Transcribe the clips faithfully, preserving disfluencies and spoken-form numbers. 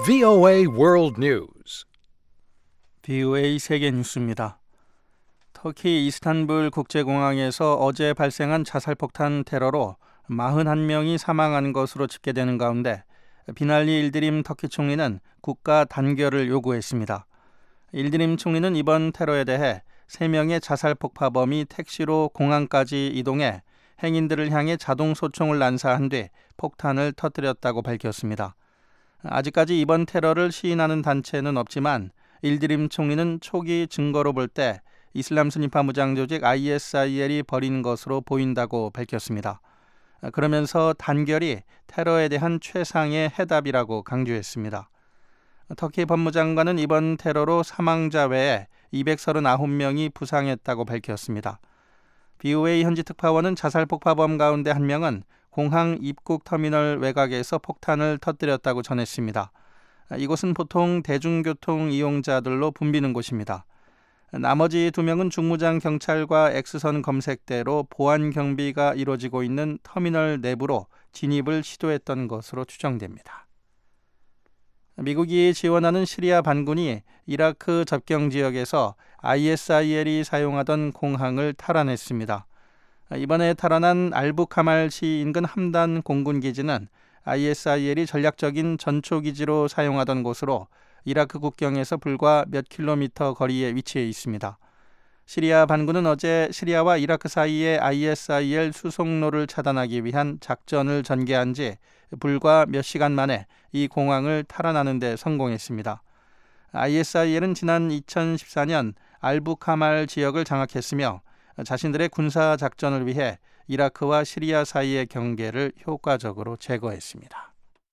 브이오에이 World News. 브이오에이 세계 뉴스입니다. 터키 이스탄불 국제공항에서 어제 발생한 자살폭탄 테러로 사십일 명이 사망한 것으로 집계되는 가운데 비날리 일드림 터키 총리는 국가 단결을 요구했습니다. 일드림 총리는 이번 테러에 대해 세 명의 자살 폭파범이 택시로 공항까지 이동해 행인들을 향해 자동 소총을 난사한 뒤 폭탄을 터뜨렸다고 밝혔습니다. 아직까지 이번 테러를 시인하는 단체는 없지만 일드림 총리는 초기 증거로 볼 때 이슬람 순위파 무장 조직 아이에스아이엘이 벌인 것으로 보인다고 밝혔습니다. 그러면서 단결이 테러에 대한 최상의 해답이라고 강조했습니다. 터키 법무장관은 이번 테러로 사망자 외에 이백삼십구 명이 부상했다고 밝혔습니다. 브이오에이 현지 특파원은 자살 폭파범 가운데 한 명은 공항 입국 터미널 외곽에서 폭탄을 터뜨렸다고 전했습니다. 이곳은 보통 대중교통 이용자들로 붐비는 곳입니다. 나머지 두 명은 중무장 경찰과 X선 검색대로 보안 경비가 이루어지고 있는 터미널 내부로 진입을 시도했던 것으로 추정됩니다. 미국이 지원하는 시리아 반군이 이라크 접경 지역에서 아이에스아이엘이 사용하던 공항을 탈환했습니다. 이번에 탈환한 알부카말시 인근 함단 공군기지는 아이에스아이엘이 전략적인 전초기지로 사용하던 곳으로 이라크 국경에서 불과 몇 킬로미터 거리에 위치해 있습니다. 시리아 반군은 어제 시리아와 이라크 사이의 아이에스아이엘 수송로를 차단하기 위한 작전을 전개한 지 불과 몇 시간 만에 이 공항을 탈환하는 데 성공했습니다. 아이에스아이엘은 지난 이천십사 년 알부카말 지역을 장악했으며 자신들의 군사 작전을 위해 이라크와 시리아 사이의 경계를 효과적으로 제거했습니다.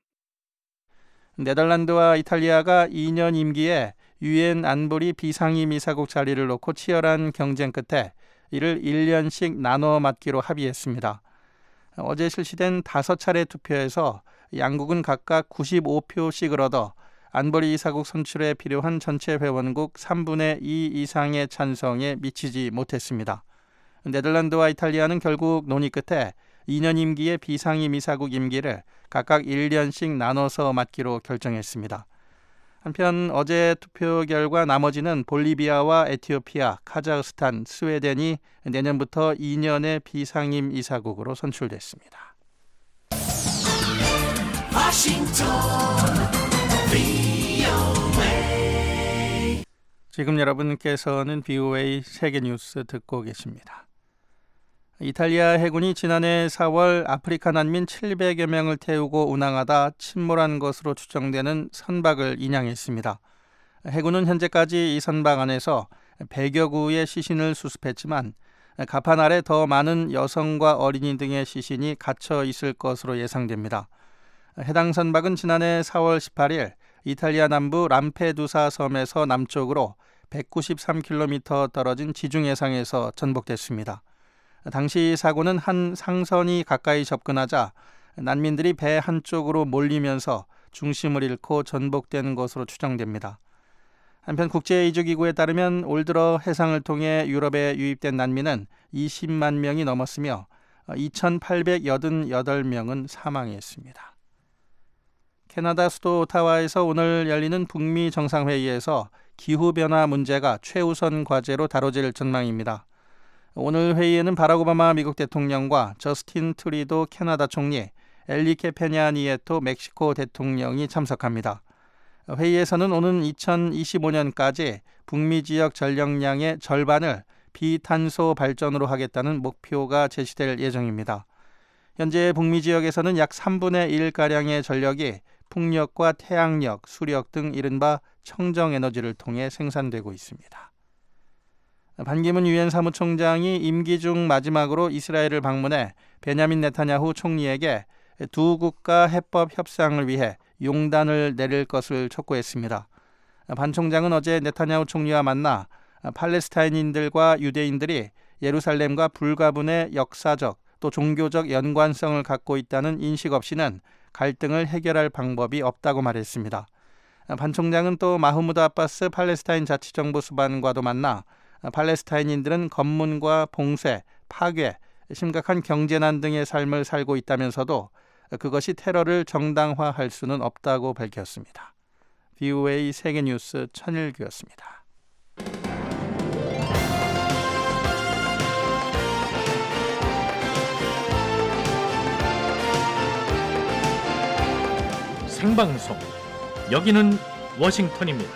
네덜란드와 이탈리아가 이 년 임기에 유엔 안보리 비상임이사국 자리를 놓고 치열한 경쟁 끝에 이를 일 년씩 나눠 맡기로 합의했습니다. 어제 실시된 다섯 차례 투표에서 양국은 각각 구십오 표씩을 얻어 안보리 이사국 선출에 필요한 전체 회원국 삼분의 이 이상의 찬성에 미치지 못했습니다. 네덜란드와 이탈리아는 결국 논의 끝에 이 년 임기의 비상임 이사국 임기를 각각 일 년씩 나눠서 맡기로 결정했습니다. 한편 어제 투표 결과 나머지는 볼리비아와 에티오피아, 카자흐스탄, 스웨덴이 내년부터 이 년의 비상임 이사국으로 선출됐습니다. 워싱턴 브이오에이. 지금 여러분께서는 브이오에이 세계 뉴스 듣고 계십니다. 이탈리아 해군이 지난해 사월 아프리카 난민 칠백여 명을 태우고 운항하다 침몰한 것으로 추정되는 선박을 인양했습니다. 해군은 현재까지 이 선박 안에서 백여 구의 시신을 수습했지만 갑판 아래 더 많은 여성과 어린이 등의 시신이 갇혀 있을 것으로 예상됩니다. 해당 선박은 지난해 사월 십팔일 이탈리아 남부 람페두사 섬에서 남쪽으로 백구십삼 킬로미터 떨어진 지중해상에서 전복됐습니다. 당시 사고는 한 상선이 가까이 접근하자 난민들이 배 한쪽으로 몰리면서 중심을 잃고 전복된 것으로 추정됩니다. 한편 국제이주기구에 따르면 올 들어 해상을 통해 유럽에 유입된 난민은 이십만 명이 넘었으며 이천팔백팔십팔 명은 사망했습니다. 캐나다 수도 오타와에서 오늘 열리는 북미 정상회의에서 기후변화 문제가 최우선 과제로 다뤄질 전망입니다. 오늘 회의에는 바락 오바마 미국 대통령과 저스틴 트루도 캐나다 총리, 엘리케 페냐 니에토 멕시코 대통령이 참석합니다. 회의에서는 오는 이천이십오 년까지 북미 지역 전력량의 절반을 비탄소 발전으로 하겠다는 목표가 제시될 예정입니다. 현재 북미 지역에서는 약 삼분의 일가량의 전력이 풍력과 태양력, 수력 등 이른바 청정에너지를 통해 생산되고 있습니다. 반기문 유엔 사무총장이 임기 중 마지막으로 이스라엘을 방문해 베냐민 네타냐후 총리에게 두 국가 해법 협상을 위해 용단을 내릴 것을 촉구했습니다. 반 총장은 어제 네타냐후 총리와 만나 팔레스타인인들과 유대인들이 예루살렘과 불가분의 역사적 또 종교적 연관성을 갖고 있다는 인식 없이는 갈등을 해결할 방법이 없다고 말했습니다. 반 총장은 또 마흐무드 아바스 팔레스타인 자치정부 수반과도 만나 팔레스타인인들은 검문과 봉쇄, 파괴, 심각한 경제난 등의 삶을 살고 있다면서도 그것이 테러를 정당화할 수는 없다고 밝혔습니다. 브이오에이 세계뉴스 천일규였습니다. 생방송, 여기는 워싱턴입니다.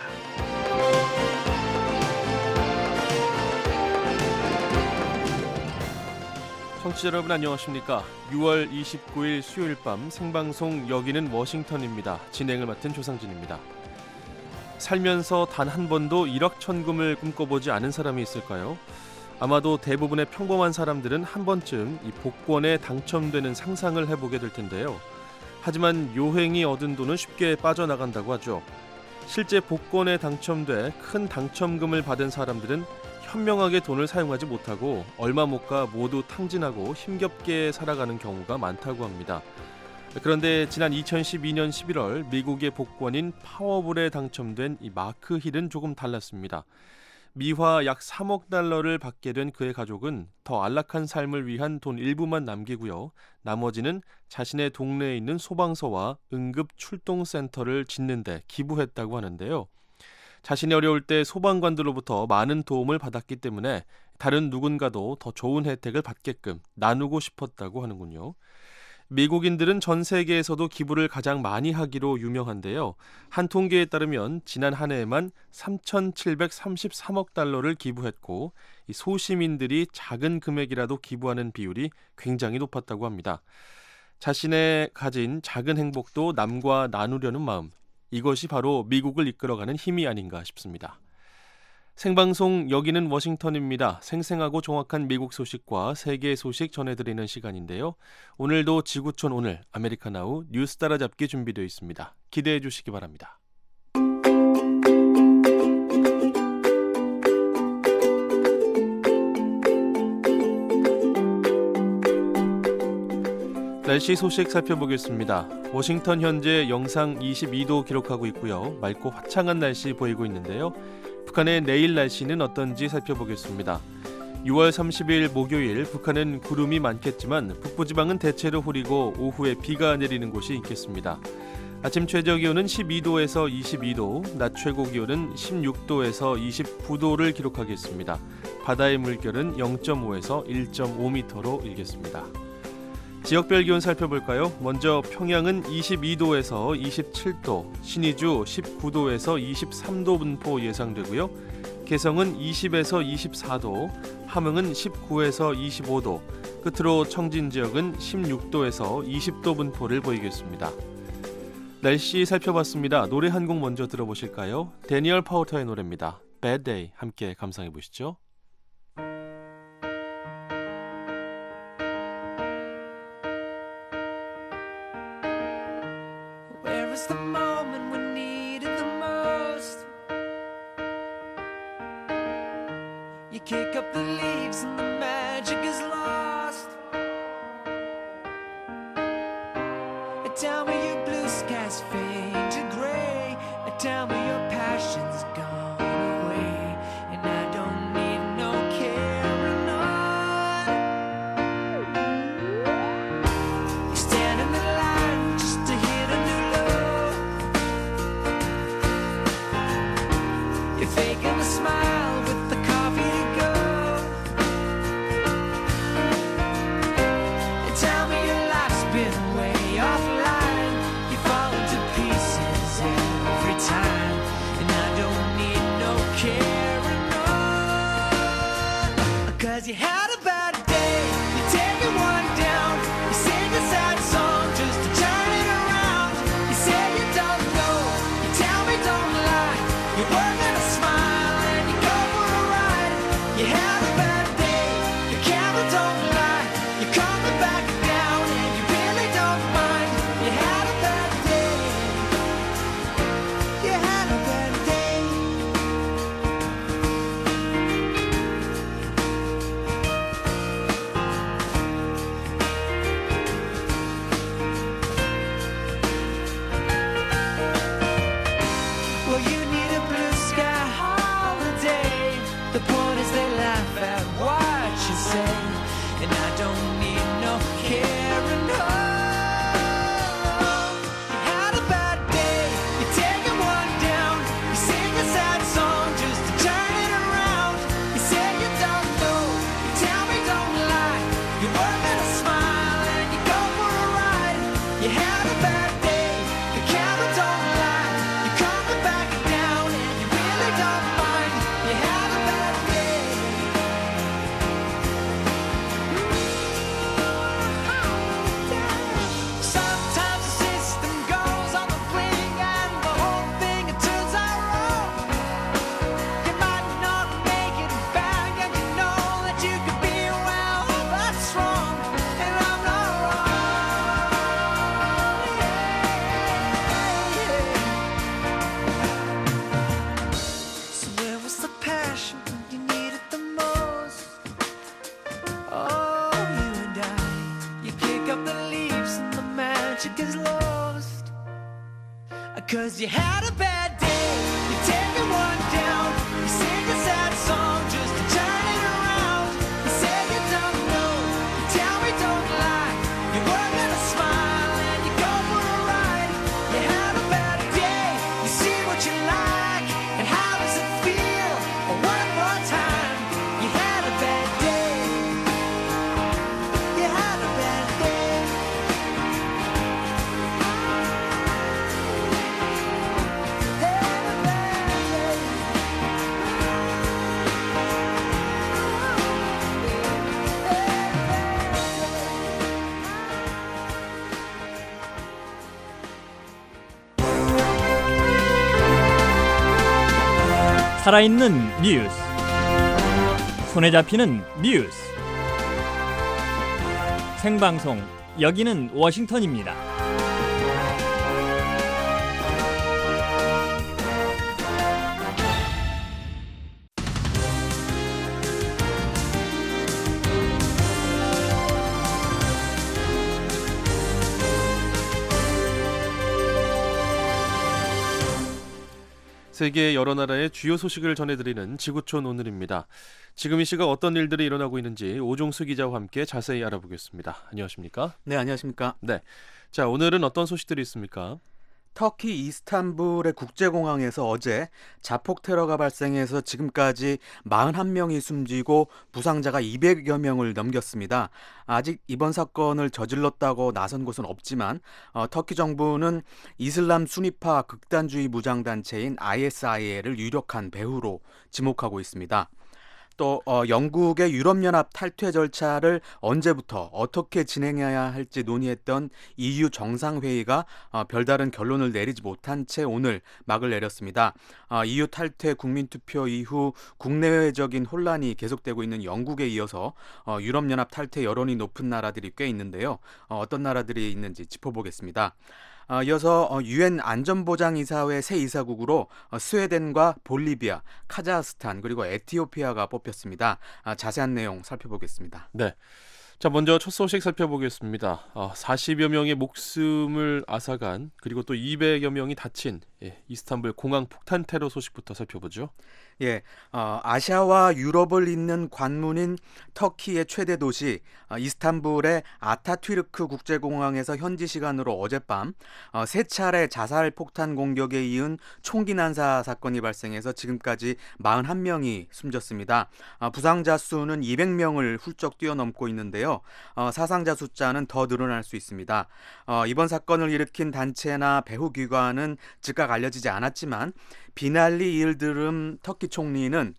청취자 여러분 안녕하십니까? 유월 이십구일 수요일 밤 생방송 여기는 워싱턴입니다. 진행을 맡은 조상진입니다. 살면서 단 한 번도 일확천금을 꿈꿔보지 않은 사람이 있을까요? 아마도 대부분의 평범한 사람들은 한 번쯤 이 복권에 당첨되는 상상을 해보게 될 텐데요. 하지만 요행이 얻은 돈은 쉽게 빠져나간다고 하죠. 실제 복권에 당첨돼 큰 당첨금을 받은 사람들은 현명하게 돈을 사용하지 못하고 얼마 못 가 모두 탕진하고 힘겹게 살아가는 경우가 많다고 합니다. 그런데 지난 이천십이년 십일월 미국의 복권인 파워볼에 당첨된 이 마크 힐은 조금 달랐습니다. 미화 약 삼억 달러를 받게 된 그의 가족은 더 안락한 삶을 위한 돈 일부만 남기고요. 나머지는 자신의 동네에 있는 소방서와 응급출동센터를 짓는 데 기부했다고 하는데요. 자신이 어려울 때 소방관들로부터 많은 도움을 받았기 때문에 다른 누군가도 더 좋은 혜택을 받게끔 나누고 싶었다고 하는군요. 미국인들은 전 세계에서도 기부를 가장 많이 하기로 유명한데요. 한 통계에 따르면 지난 한 해에만 삼천칠백삼십삼억 달러를 기부했고 이 소시민들이 작은 금액이라도 기부하는 비율이 굉장히 높았다고 합니다. 자신의 가진 작은 행복도 남과 나누려는 마음, 이것이 바로 미국을 이끌어가는 힘이 아닌가 싶습니다. 생방송 여기는 워싱턴입니다. 생생하고 정확한 미국 소식과 세계 소식 전해드리는 시간인데요. 오늘도 지구촌 오늘 아메리카나우 뉴스 따라잡기 준비되어 있습니다. 기대해 주시기 바랍니다. 날씨 소식 살펴보겠습니다. 워싱턴 현재 영상 이십이도 기록하고 있고요. 맑고 화창한 날씨 보이고 있는데요. 북한의 내일 날씨는 어떤지 살펴보겠습니다. 유월 삼십일 목요일 북한은 구름이 많겠지만 북부지방은 대체로 흐리고 오후에 비가 내리는 곳이 있겠습니다. 아침 최저기온은 십이도에서 이십이도, 낮 최고기온은 십육도에서 이십구도를 기록하겠습니다. 바다의 물결은 영점오에서 일점오 미터로 일겠습니다. 지역별 기온 살펴볼까요? 먼저 평양은 이십이도에서 이십칠도, 신의주 십구도에서 이십삼도 분포 예상되고요. 개성은 이십에서 이십사도, 함흥은 십구에서 이십오도, 끝으로 청진 지역은 십육도에서 이십도 분포를 보이겠습니다. 날씨 살펴봤습니다. 노래 한 곡 먼저 들어보실까요? 데니얼 파우터의 노래입니다. Bad Day 함께 감상해 보시죠. The moment we need it the most. You kick up the leaves and the magic is lost. Tell me your blue skies fade to gray. Tell me your passion's gone away. And I don't need no carrying on. You stand in the line just to hit a new low. You're faking a smile with the coffee to go. And tell me your life's been way offline. You fall into pieces every time. And I don't You had a bad day, the camera don't lie. You're coming back down and you really don't mind. You had a bad day. Sometimes the system goes on the blink and the whole thing it turns out wrong. You might not make it back and you know that you could be well, that's wrong, and I'm not wrong. So where was the passion when you needed the most? Oh, you and I, you kick up the leaves and the magic is lost. Cause you had a bad day, you take it one down, you sing a sad song just to turn it around. You say you don't know, you tell me don't lie. You were gonna smile and you go for a ride. You had a bad day, you see what you like, and how does it feel? One more time, you had a bad day. You had a bad day. 살아있는 뉴스, 손에 잡히는 뉴스, 생방송 여기는 워싱턴입니다. 세계 여러 나라의 주요 소식을 전해드리는 지구촌 오늘입니다. 지금 이 시각 어떤 일들이 일어나고 있는지 오종수 기자와 함께 자세히 알아보겠습니다. 안녕하십니까? 네, 안녕하십니까? 네. 자, 오늘은 어떤 소식들이 있습니까? 터키 이스탄불의 국제공항에서 어제 자폭 테러가 발생해서 지금까지 사십일 명이 숨지고 부상자가 이백여 명을 넘겼습니다. 아직 이번 사건을 저질렀다고 나선 곳은 없지만 어, 터키 정부는 이슬람 순위파 극단주의 무장단체인 아이에스아이엘을 유력한 배후로 지목하고 있습니다. 또 어, 영국의 유럽연합 탈퇴 절차를 언제부터 어떻게 진행해야 할지 논의했던 이유 정상회의가 어, 별다른 결론을 내리지 못한 채 오늘 막을 내렸습니다. 어, 이유 탈퇴 국민투표 이후 국내외적인 혼란이 계속되고 있는 영국에 이어서 어, 유럽연합 탈퇴 여론이 높은 나라들이 꽤 있는데요. 어, 어떤 나라들이 있는지 짚어보겠습니다. 어, 이어서 유엔 안전보장이사회 새 이사국으로 어, 스웨덴과 볼리비아, 카자흐스탄 그리고 에티오피아가 뽑혔습니다. 아, 자세한 내용 살펴보겠습니다. 네. 자, 먼저 첫 소식 살펴보겠습니다. 어, 사십여 명의 목숨을 앗아간 그리고 또 이백여 명이 다친 예, 이스탄불 공항 폭탄 테러 소식부터 살펴보죠. 예, 어, 아시아와 유럽을 잇는 관문인 터키의 최대 도시 어, 이스탄불의 아타튀르크 국제공항에서 현지 시간으로 어젯밤 어, 세 차례 자살 폭탄 공격에 이은 총기 난사 사건이 발생해서 지금까지 사십일 명이 숨졌습니다. 어, 부상자 수는 이백 명을 훌쩍 뛰어넘고 있는데요. 어, 사상자 숫자는 더 늘어날 수 있습니다. 어, 이번 사건을 일으킨 단체나 배후기관은 즉각 알려지지 않았지만 비날리 일드름 터키 총리는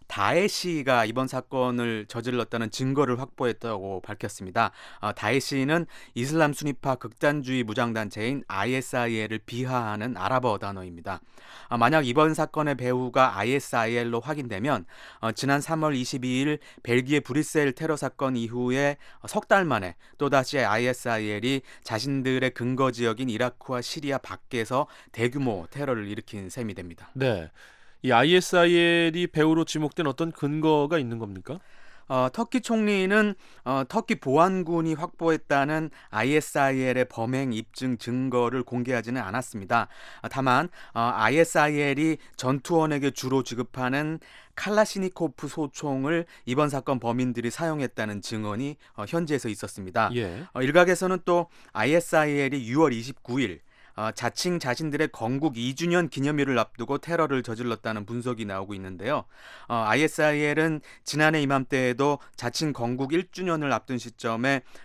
다에시가 이번 사건을 저질렀다는 증거를 확보했다고 밝혔습니다. 어, 다에시는 이슬람 순위파 극단주의 무장단체인 아이에스아이엘을 비하하는 아랍어 단어입니다. 어, 만약 이번 사건의 배후가 아이에스아이엘로 확인되면 어, 지난 삼월 이십이일 벨기에 브뤼셀 테러 사건 이후에 석 달 만에 또다시 아이에스아이엘이 자신들의 근거 지역인 이라크와 시리아 밖에서 대규모 테러를 일으킨 셈이 됩니다. 네. 이 아이에스아이엘이 배후로 지목된 어떤 근거가 있는 겁니까? 어, 터키 총리는 어, 터키 보안군이 확보했다는 아이에스아이엘의 범행 입증 증거를 공개하지는 않았습니다. 어, 다만 어, 아이에스아이엘이 전투원에게 주로 지급하는 칼라시니코프 소총을 이번 사건 범인들이 사용했다는 증언이 어, 현지에서 있었습니다. 예. 어, 일각에서는 또 아이에스아이엘이 유월 이십구일 어, 자칭 자신들의 건국 이 주년 기념일을 앞두고 테러를 저질렀다는 분석이 나오고 있는데요. 어, 아이에스아이엘은 지난해 이맘때에도 자칭 건국 일 주년을 앞둔 시점에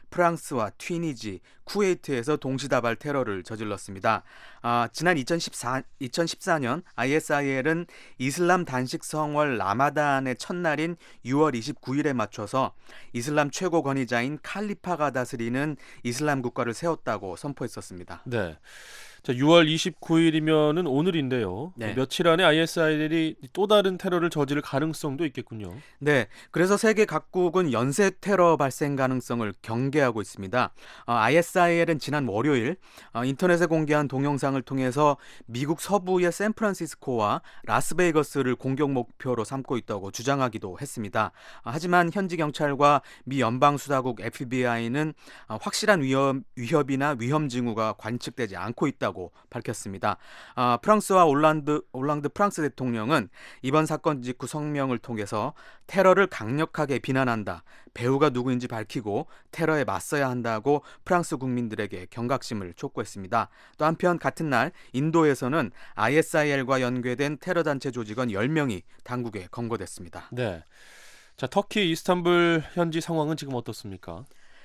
프랑스와 튀니지, 쿠웨이트에서 동시다발 테러를 저질렀습니다. 아, 지난 이천십사, 이천십사 년 아이에스아이엘은 이슬람 단식 성월 라마단의 첫날인 유월 이십구일에 맞춰서 이슬람 최고 권위자인 칼리파가 다스리는 이슬람 국가를 세웠다고 선포했었습니다. 네. 자, 유월 이십구일이면은 오늘인데요. 네. 며칠 안에 아이에스아이엘이 또 다른 테러를 저지를 가능성도 있겠군요. 네, 그래서 세계 각국은 연쇄 테러 발생 가능성을 경계하고 있습니다. 어, 아이에스아이엘은 지난 월요일 어, 인터넷에 공개한 동영상을 통해서 미국 서부의 샌프란시스코와 라스베이거스를 공격 목표로 삼고 있다고 주장하기도 했습니다. 어, 하지만 현지 경찰과 미 연방수사국 에프비아이는 어, 확실한 위협, 위협이나 위험 징후가 관측되지 않고 있다고 밝혔습니다. 어, 프랑스와 올란드, 올랑드 프랑스 대통령은 이번 사건 직후 성명을 통해서 테러를 강력하게 비난한다. 배후가 누구인지 밝히고 테러에 맞서야 한다고 프랑스 국민들에게 경각심을 촉구했습니다. 또 한편 같은 날 인도에서는 아이에스아이엘과 연계된 테러 단체 조직원 열 명이 당국에 검거됐습니다. 네. 자, 터키 이스탄불 현지 상황은 지금 어떻습니까?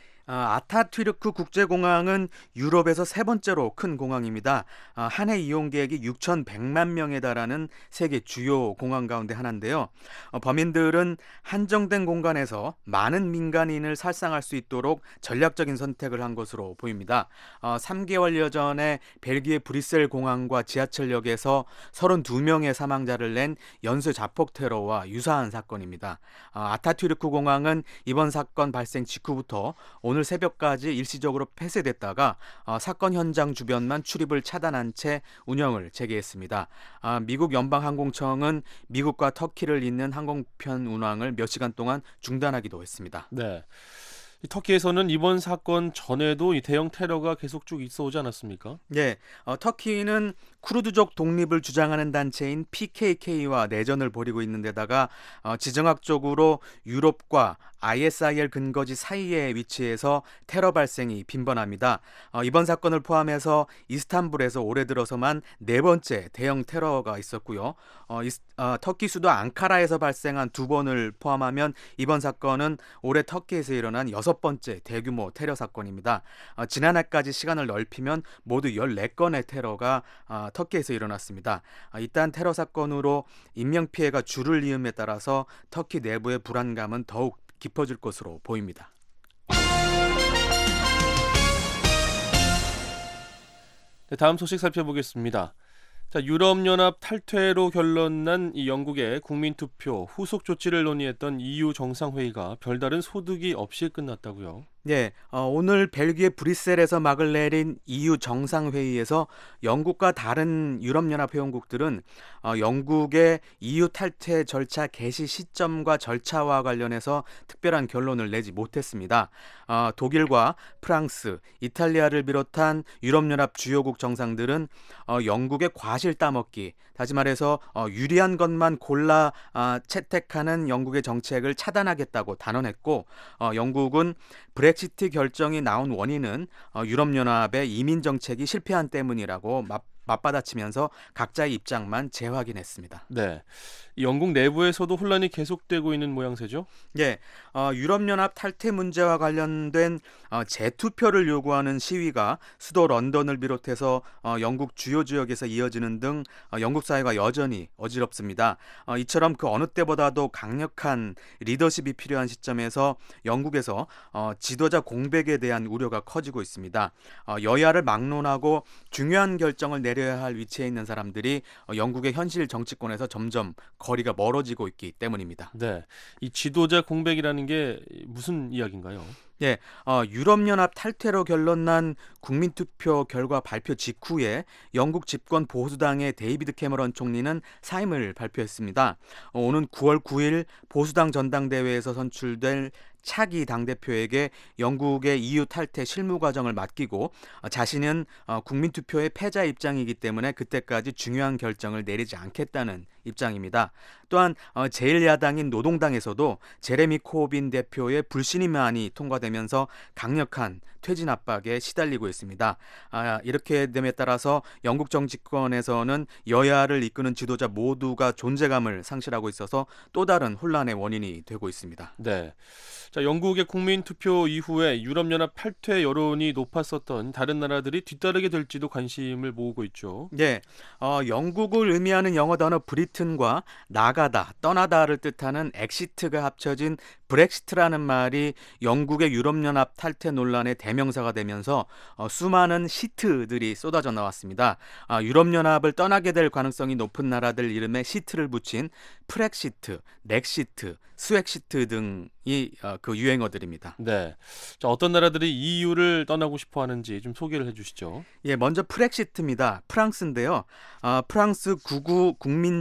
아, 아타튀르크 국제공항은 유럽에서 세 번째로 큰 공항입니다. 아, 한 해 이용객이 육천백만 명에 달하는 세계 주요 공항 가운데 하나인데요. 어, 범인들은 한정된 공간에서 많은 민간인을 살상할 수 있도록 전략적인 선택을 한 것으로 보입니다. 어, 삼 개월여 전에 벨기에 브뤼셀 공항과 지하철역에서 서른두 명의 사망자를 낸 연쇄 자폭 테러와 유사한 사건입니다. 어, 아타튀르크 공항은 이번 사건 발생 직후부터 오늘 새벽까지 일시적으로 폐쇄됐다가 어, 사건 현장 주변만 출입을 차단한 채 운영을 재개했습니다. 아, 미국 연방항공청은 미국과 터키를 잇는 항공편 운항을 몇 시간 동안 중단하기도 했습니다. 네. 이 터키에서는 이번 사건 전에도 이 대형 테러가 계속 쭉 있어 오지 않았습니까? 네, 어, 터키는 쿠르드족 독립을 주장하는 단체인 피케이케이와 내전을 벌이고 있는 데다가 어, 지정학적으로 유럽과 아이에스아이엘 근거지 사이에 위치해서 테러 발생이 빈번합니다. 어, 이번 사건을 포함해서 이스탄불에서 올해 들어서만 네 번째 대형 테러가 있었고요. 어, 이스, 어, 터키 수도 앙카라에서 발생한 두 번을 포함하면 이번 사건은 올해 터키에서 일어난 여섯 번째 대규모 테러 사건입니다. 어, 지난해까지 시간을 넓히면 모두 열네 건의 테러가 어, 터키에서 일어났습니다. 어, 이딴 테러 사건으로 인명피해가 줄을 이음에 따라서 터키 내부의 불안감은 더욱 깊어질 것으로 보입니다. 네, 다음 소식 살펴보겠습니다. 자, 유럽연합 탈퇴로 결론난 이 영국의 국민투표 후속 조치를 논의했던 이유 정상회의가 별다른 소득이 없이 끝났다고요. 네, 어, 오늘 벨기에 브뤼셀에서 막을 내린 이유 정상회의에서 영국과 다른 유럽연합 회원국들은 어, 영국의 이유 탈퇴 절차 개시 시점과 절차와 관련해서 특별한 결론을 내지 못했습니다. 어, 독일과 프랑스, 이탈리아를 비롯한 유럽연합 주요국 정상들은 어, 영국의 과실 따먹기, 다시 말해서 어, 유리한 것만 골라 어, 채택하는 영국의 정책을 차단하겠다고 단언했고, 어, 영국은 브렉시트 결정이 나온 원인은 어, 유럽연합의 이민 정책이 실패한 때문이라고 맞, 맞받아치면서 각자의 입장만 재확인했습니다. 네, 영국 내부에서도 혼란이 계속되고 있는 모양새죠? 네, 어, 유럽연합 탈퇴 문제와 관련된 어, 재투표를 요구하는 시위가 수도 런던을 비롯해서 어, 영국 주요 지역에서 이어지는 등 어, 영국 사회가 여전히 어지럽습니다. 어, 이처럼 그 어느 때보다도 강력한 리더십이 필요한 시점에서 영국에서 어, 지도자 공백에 대한 우려가 커지고 있습니다. 어, 여야를 막론하고 중요한 결정을 내려야 할 위치에 있는 사람들이 어, 영국의 현실 정치권에서 점점 거리가 멀어지고 있기 때문입니다. 네, 이 지도자 공백이라는 게 무슨 이야기인가요? 예, 어, 유럽연합 탈퇴로 결론난 국민투표 결과 발표 직후에 영국 집권 보수당의 데이비드 캐머런 총리는 사임을 발표했습니다. 어, 오는 구월 구일 보수당 전당대회에서 선출될 차기 당대표에게 영국의 이유 탈퇴 실무 과정을 맡기고 어, 자신은 어, 국민투표의 패자 입장이기 때문에 그때까지 중요한 결정을 내리지 않겠다는 입장입니다. 또한 어, 제일 야당인 노동당에서도 제레미 코빈 대표의 불신임안이 통과되면서 강력한 퇴진 압박에 시달리고 있습니다. 아, 이렇게 됨에 따라서 영국 정치권에서는 여야를 이끄는 지도자 모두가 존재감을 상실하고 있어서 또 다른 혼란의 원인이 되고 있습니다. 네. 자, 영국의 국민 투표 이후에 유럽연합 탈퇴 여론이 높았었던 다른 나라들이 뒤따르게 될지도 관심을 모으고 있죠. 네, 어, 영국을 의미하는 영어 단어 브리튼과 나가다, 떠나다를 뜻하는 엑시트가 합쳐진 브렉시트라는 말이 영국의 유럽연합 탈퇴 논란의 대명사가 되면서 어, 수많은 시트들이 쏟아져 나왔습니다. 아, 유럽연합을 떠나게 될 가능성이 높은 나라들 이름에 시트를 붙인 프렉시트, 넥시트, 스웩시트 등이 어, 그 유행어들입니다. 네. 자, 어떤 나라들이 이유를 떠나고 싶어 하는지 좀 소개를 해주시죠. 예, 먼저 프렉시트입니다. 프랑스인데요. 아, 프랑스 구구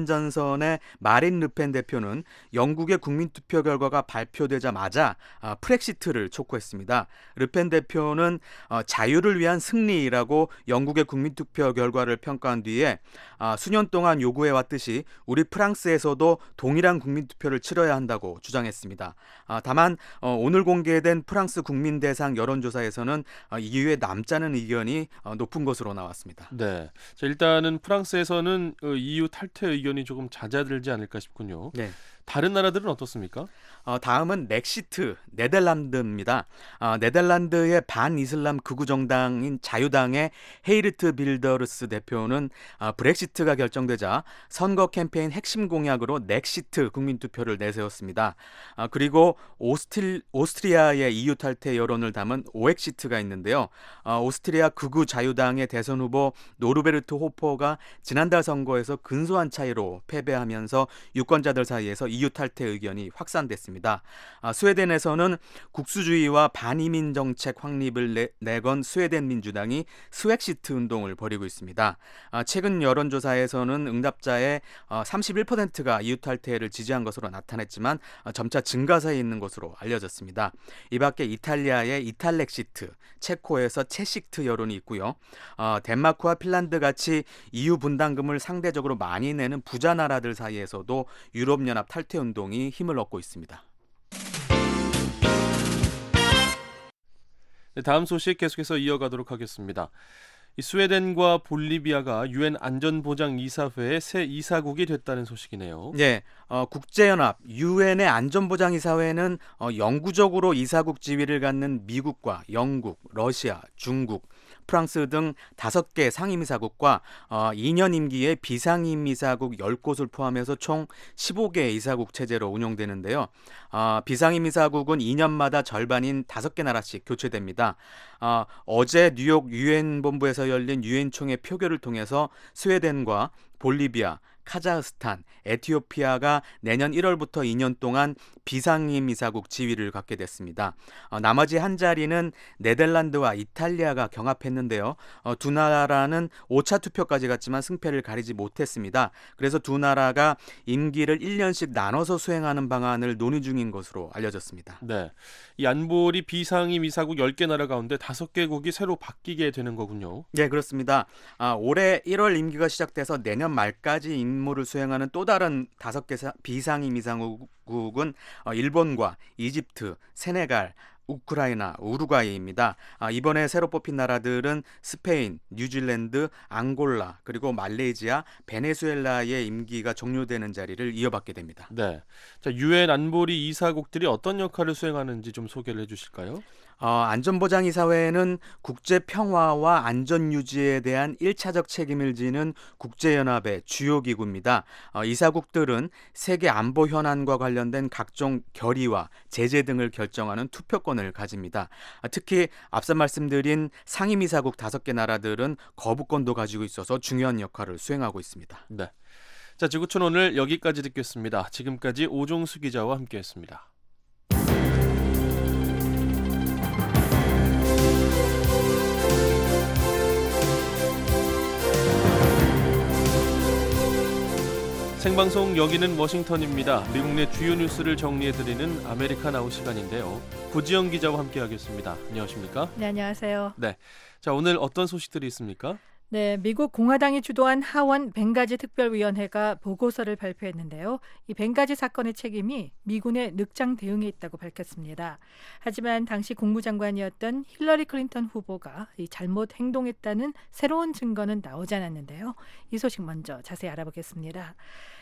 국민전선의 마린 르펜 대표는 영국의 국민투표 결과가 발표되자마자 아, 프렉시트를 촉구했습니다. 르펜 대표는 어, 자유를 위한 승리라고 영국의 국민투표 결과를 평가한 뒤에 아, 수년 동안 요구해왔듯이 우리 프랑스에서도 동일한 국민투표를 치러야 한다고 주장했습니다. 아, 다만 어, 오늘 공개된 프랑스 국민 대상 여론조사에서는 어, 이후에 남자는 의견이 어, 높은 것으로 나왔습니다. 네. 자, 일단은 프랑스에서는 어, 이유 탈퇴 의견이 조금 잦아들지 않을까 싶군요. 네. 다른 나라들은 어떻습니까? 어, 다음은 넥시트, 네덜란드입니다. 어, 네덜란드의 반이슬람 극우 정당인 자유당의 헤이르트 빌더르스 대표는 어, 브렉시트가 결정되자 선거 캠페인 핵심 공약으로 넥시트 국민투표를 내세웠습니다. 어, 그리고 오스틸, 오스트리아의 이유 탈퇴 여론을 담은 오엑시트가 있는데요. 어, 오스트리아 극우 자유당의 대선 후보 노르베르트 호퍼가 지난달 선거에서 근소한 차이로 패배하면서 유권자들 사이에서 이유 탈퇴 의견이 확산됐습니다. 아, 스웨덴에서는 국수주의와 반이민 정책 확립을 내, 내건 스웨덴 민주당이 스웩시트 운동을 벌이고 있습니다. 아, 최근 여론조사에서는 응답자의 어, 삼십일 퍼센트가 이유 탈퇴를 지지한 것으로 나타냈지만 어, 점차 증가세에 있는 것으로 알려졌습니다. 이 밖에 이탈리아의 이탈렉시트, 체코에서 체식트 여론이 있고요. 어, 덴마크와 핀란드 같이 이유 분담금을 상대적으로 많이 내는 부자 나라들 사이에서도 유럽연합 탈퇴 운동이 힘을 얻고 있습니다. 네, 다음 소식 계속해서 이어가도록 하겠습니다. 이 스웨덴과 볼리비아가 유엔 안전보장이사회의 새 이사국이 됐다는 소식이네요. 네, 어, 국제연합 유엔의 안전보장이사회는 어, 영구적으로 이사국 지위를 갖는 미국과 영국, 러시아, 중국, 프랑스 등 다섯 개 상임이사국과 어, 이 년 임기의 비상임이사국 열 곳을 포함해서 총 십오 개 이사국 체제로 운영되는데요. 어, 비상임이사국은 이 년마다 절반인 다섯 개 나라씩 교체됩니다. 어, 어제 뉴욕 유엔 본부에서 열린 유엔 총회 표결을 통해서 스웨덴과 볼리비아, 카자흐스탄, 에티오피아가 내년 일월부터 이 년 동안 비상임 이사국 지위를 갖게 됐습니다. 어, 나머지 한 자리는 네덜란드와 이탈리아가 경합했는데요. 어, 두 나라는 오 차 투표까지 갔지만 승패를 가리지 못했습니다. 그래서 두 나라가 임기를 일 년씩 나눠서 수행하는 방안을 논의 중인 것으로 알려졌습니다. 네, 이 안보리 비상임 이사국 열 개 나라 가운데 다섯 개국이 새로 바뀌게 되는 거군요. 네, 그렇습니다. 아, 올해 일월 임기가 시작돼서 내년 말까지 임무를 수행하는 또 다른 다섯 개 비상임 이사국은 어, 일본과 이집트, 세네갈, 우크라이나, 우루과이입니다. 아, 이번에 새로 뽑힌 나라들은 스페인, 뉴질랜드, 앙골라, 그리고 말레이시아, 베네수엘라의 임기가 종료되는 자리를 이어받게 됩니다. 네, 자, 유엔 안보리 이사국들이 어떤 역할을 수행하는지 좀 소개를 해주실까요? 어, 안전보장이사회는 국제평화와 안전유지에 대한 일차적 책임을 지는 국제연합의 주요 기구입니다. 어, 이사국들은 세계 안보 현안과 관련된 각종 결의와 제재 등을 결정하는 투표권을 가집니다. 아, 특히 앞서 말씀드린 상임이사국 다섯 개 나라들은 거부권도 가지고 있어서 중요한 역할을 수행하고 있습니다. 네, 자, 지구촌 오늘 여기까지 듣겠습니다. 지금까지 오종수 기자와 함께했습니다. 생방송 여기는 워싱턴입니다. 미국 내 주요 뉴스를 정리해드리는 아메리카나우 시간인데요. 구지영 기자와 함께하겠습니다. 안녕하십니까? 네, 안녕하세요. 네, 자, 오늘 어떤 소식들이 있습니까? 네, 미국 공화당이 주도한 하원 벵가지 특별위원회가 보고서를 발표했는데요. 이 벵가지 사건의 책임이 미군의 늑장 대응에 있다고 밝혔습니다. 하지만 당시 국무장관이었던 힐러리 클린턴 후보가 이 잘못 행동했다는 새로운 증거는 나오지 않았는데요. 이 소식 먼저 자세히 알아보겠습니다.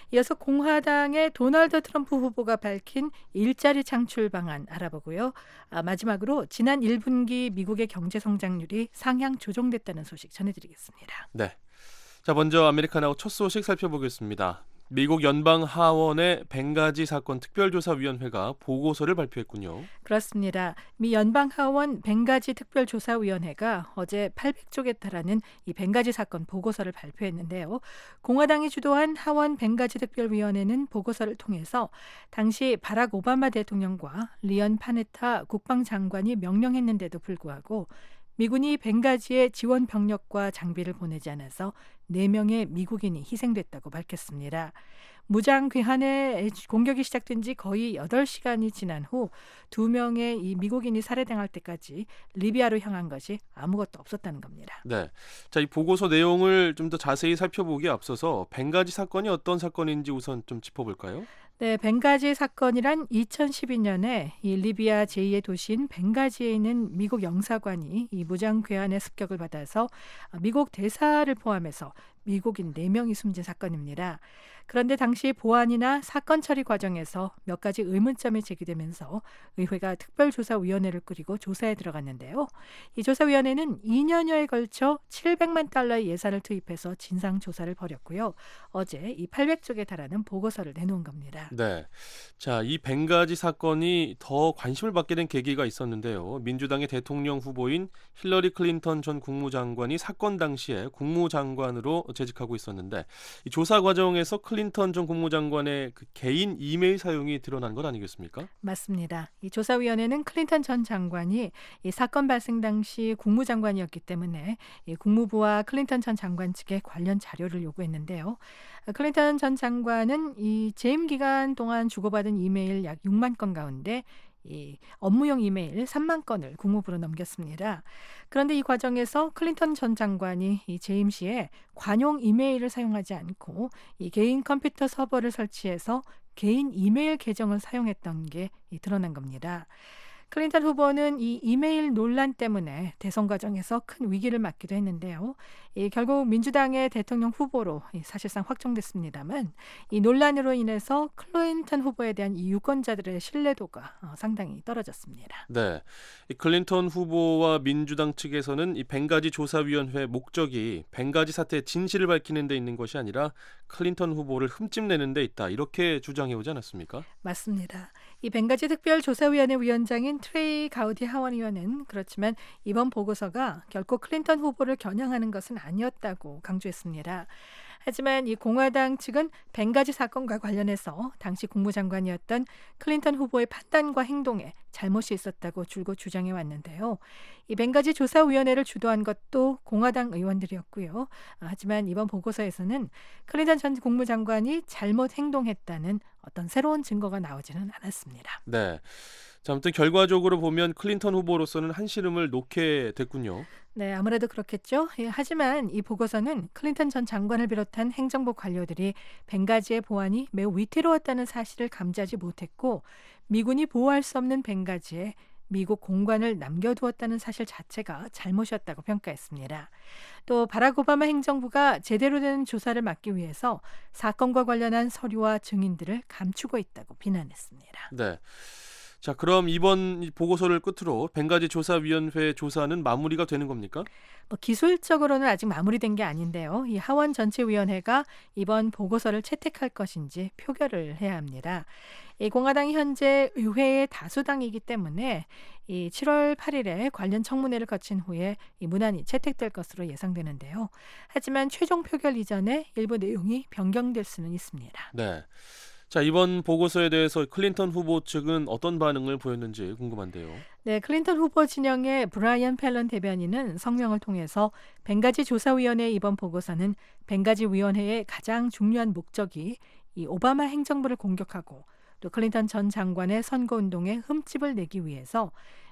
이어서 공화당의 도널드 트럼프 후보가 밝힌 일자리 창출 방안 알아보고요. 아, 마지막으로 지난 일 분기 미국의 경제 성장률이 상향 조정됐다는 소식 전해드리겠습니다. 네. 자, 먼저 아메리카나우 첫 소식 살펴보겠습니다. 미국 연방 하원의 벵가지 사건 특별조사위원회가 보고서를 발표했군요. 그렇습니다. 미 연방 하원 벵가지 특별조사위원회가 어제 팔백 쪽에 달하는 이 벵가지 사건 보고서를 발표했는데요. 공화당이 주도한 하원 벵가지 특별위원회는 보고서를 통해서 당시 바락 오바마 대통령과 리언 파네타 국방장관이 명령했는데도 불구하고 미군이 벵가지에 지원 병력과 장비를 보내지 않아서 네 명의 미국인이 희생됐다고 밝혔습니다. 무장 괴한의 공격이 시작된 지 거의 여덟 시간이 지난 후 두 명의 이 미국인이 살해당할 때까지 리비아로 향한 것이 아무것도 없었다는 겁니다. 네. 자, 이 보고서 내용을 좀 더 자세히 살펴보기에 앞서서 벵가지 사건이 어떤 사건인지 우선 좀 짚어볼까요? 네, 벵가지 사건이란 이천십이 년에 이 리비아 제이의 도시인 벵가지에 있는 미국 영사관이 이 무장 괴한의 습격을 받아서 미국 대사를 포함해서 미국인 네 명이 숨진 사건입니다. 그런데 당시 보안이나 사건 처리 과정에서 몇 가지 의문점이 제기되면서 의회가 특별조사위원회를 꾸리고 조사에 들어갔는데요. 이 조사위원회는 이 년여에 걸쳐 칠백만 달러의 예산을 투입해서 진상조사를 벌였고요. 어제 이 팔백 쪽에 달하는 보고서를 내놓은 겁니다. 네. 자, 이 벵가지 사건이 더 관심을 받게 된 계기가 있었는데요. 민주당의 대통령 후보인 힐러리 클린턴 전 국무장관이 사건 당시에 국무장관으로 재직하고 있었는데 이 조사 과정에서 클린턴 전 국무장관의 그 개인 이메일 사용이 드러난 것 아니겠습니까? 맞습니다. 이 조사위원회는 클린턴 전 장관이 이 사건 발생 당시 국무장관이었기 때문에 이 국무부와 클린턴 전 장관 측에 관련 자료를 요구했는데요. 클린턴 전 장관은 이 재임 기간 동안 주고받은 이메일 약 육만 건 가운데 이 업무용 이메일 삼만 건을 국무부로 넘겼습니다. 그런데 이 과정에서 클린턴 전 장관이 이 재임 시에 관용 이메일을 사용하지 않고 이 개인 컴퓨터 서버를 설치해서 개인 이메일 계정을 사용했던 게 드러난 겁니다. 클린턴 후보는 이 이메일 논란 때문에 대선 과정에서 큰 위기를 맞기도 했는데요. 이 결국 민주당의 대통령 후보로 사실상 확정됐습니다만 이 논란으로 인해서 클린턴 후보에 대한 이 유권자들의 신뢰도가 상당히 떨어졌습니다. 네, 이 클린턴 후보와 민주당 측에서는 이 벵가지 조사위원회 목적이 벵가지 사태의 진실을 밝히는 데 있는 것이 아니라 클린턴 후보를 흠집내는 데 있다, 이렇게 주장해오지 않았습니까? 맞습니다. 이 벵가지 특별조사위원회 위원장인 트레이 가우디 하원의원은 그렇지만 이번 보고서가 결코 클린턴 후보를 겨냥하는 것은 아니었다고 강조했습니다. 하지만 이 공화당 측은 벵가지 사건과 관련해서 당시 국무장관이었던 클린턴 후보의 판단과 행동에 잘못이 있었다고 줄곧 주장해 왔는데요. 이 벵가지 조사위원회를 주도한 것도 공화당 의원들이었고요. 하지만 이번 보고서에서는 클린턴 전 국무장관이 잘못 행동했다는 어떤 새로운 증거가 나오지는 않았습니다. 네. 자, 아무튼 결과적으로 보면 클린턴 후보로서는 한시름을 놓게 됐군요. 네, 아무래도 그렇겠죠. 예, 하지만 이 보고서는 클린턴 전 장관을 비롯한 행정부 관료들이 벵가지의 보안이 매우 위태로웠다는 사실을 감지하지 못했고 미군이 보호할 수 없는 벵가지에 미국 공관을 남겨두었다는 사실 자체가 잘못이었다고 평가했습니다. 또 바락 오바마 행정부가 제대로 된 조사를 막기 위해서 사건과 관련한 서류와 증인들을 감추고 있다고 비난했습니다. 네. 자, 그럼 이번 보고서를 끝으로 벵가지 조사위원회 조사는 마무리가 되는 겁니까? 뭐 기술적으로는 아직 마무리된 게 아닌데요. 이 하원 전체위원회가 이번 보고서를 채택할 것인지 표결을 해야 합니다. 이 공화당이 현재 의회의 다수당이기 때문에 이 칠월 팔일에 관련 청문회를 거친 후에 이 문안이 채택될 것으로 예상되는데요. 하지만 최종 표결 이전에 일부 내용이 변경될 수는 있습니다. 네. 자, 이번 보고서에 대해서 클린턴 후보 측은 어떤 반응을 보였는지 궁금한데요. 네, 클린턴 후보 진영의 브라이언 팰런 대변인은 성명을 통해서 벵가지 조사위원회의 이번 보고서는 벵가지 위원회의 가장 중요한 목적이 이 오바마 행정부를 공격하고 또 클린턴 전 장관의 선거운동에 흠집을 내기 위해서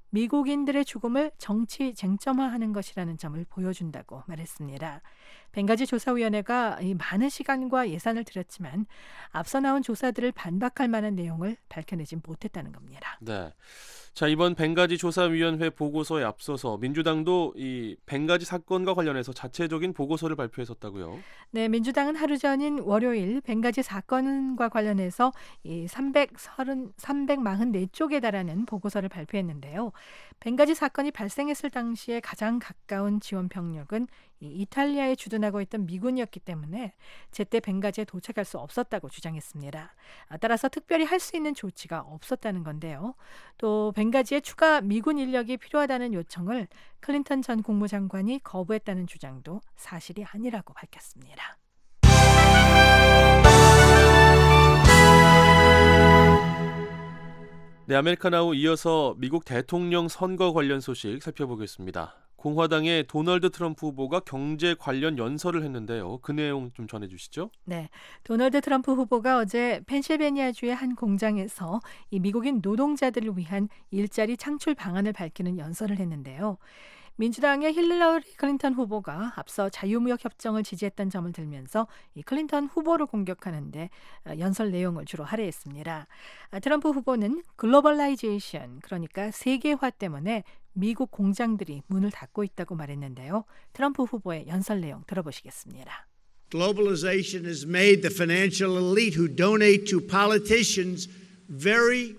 미국인들의 죽음을 정치 쟁점화하는 것이라는 점을 보여준다고 말했습니다. 벵가지 조사위원회가 이 많은 시간과 예산을 들였지만 앞서 나온 조사들을 반박할 만한 내용을 밝혀내지 못했다는 겁니다. 네. 자, 이번 벵가지 조사위원회 보고서에 앞서서 민주당도 이 벵가지 사건과 관련해서 자체적인 보고서를 발표했었다고요. 네, 민주당은 하루 전인 월요일 벵가지 사건과 관련해서 이 삼백삼십사, 삼백사십사 쪽에 달하는 보고서를 발표했는데요. 벵가지 사건이 발생했을 당시에 가장 가까운 지원 병력은 이 이탈리아에 주둔하고 있던 미군이었기 때문에 제때 벵가지에 도착할 수 없었다고 주장했습니다. 따라서 특별히 할 수 있는 조치가 없었다는 건데요. 또 벵가지에 추가 미군 인력이 필요하다는 요청을 클린턴 전 국무장관이 거부했다는 주장도 사실이 아니라고 밝혔습니다. 네, 아메리카나우 이어서 미국 대통령 선거 관련 소식 살펴보겠습니다. 공화당의 도널드 트럼프 후보가 경제 관련 연설을 했는데요. 그 내용 좀 전해주시죠. 네, 도널드 트럼프 후보가 어제 펜실베니아주의 한 공장에서 이 미국인 노동자들을 위한 일자리 창출 방안을 밝히는 연설을 했는데요. 민주당의 힐러리 클린턴 후보가 앞서 자유무역 협정을 지지했던 점을 들면서 이 클린턴 후보를 공격하는데 연설 내용을 주로 할애했습니다. 트럼프 후보는 글로벌라이제이션, 그러니까 세계화 때문에 미국 공장들이 문을 닫고 있다고 말했는데요. 트럼프 후보의 연설 내용 들어보시겠습니다. Globalization has made the financial elite who donate to politicians very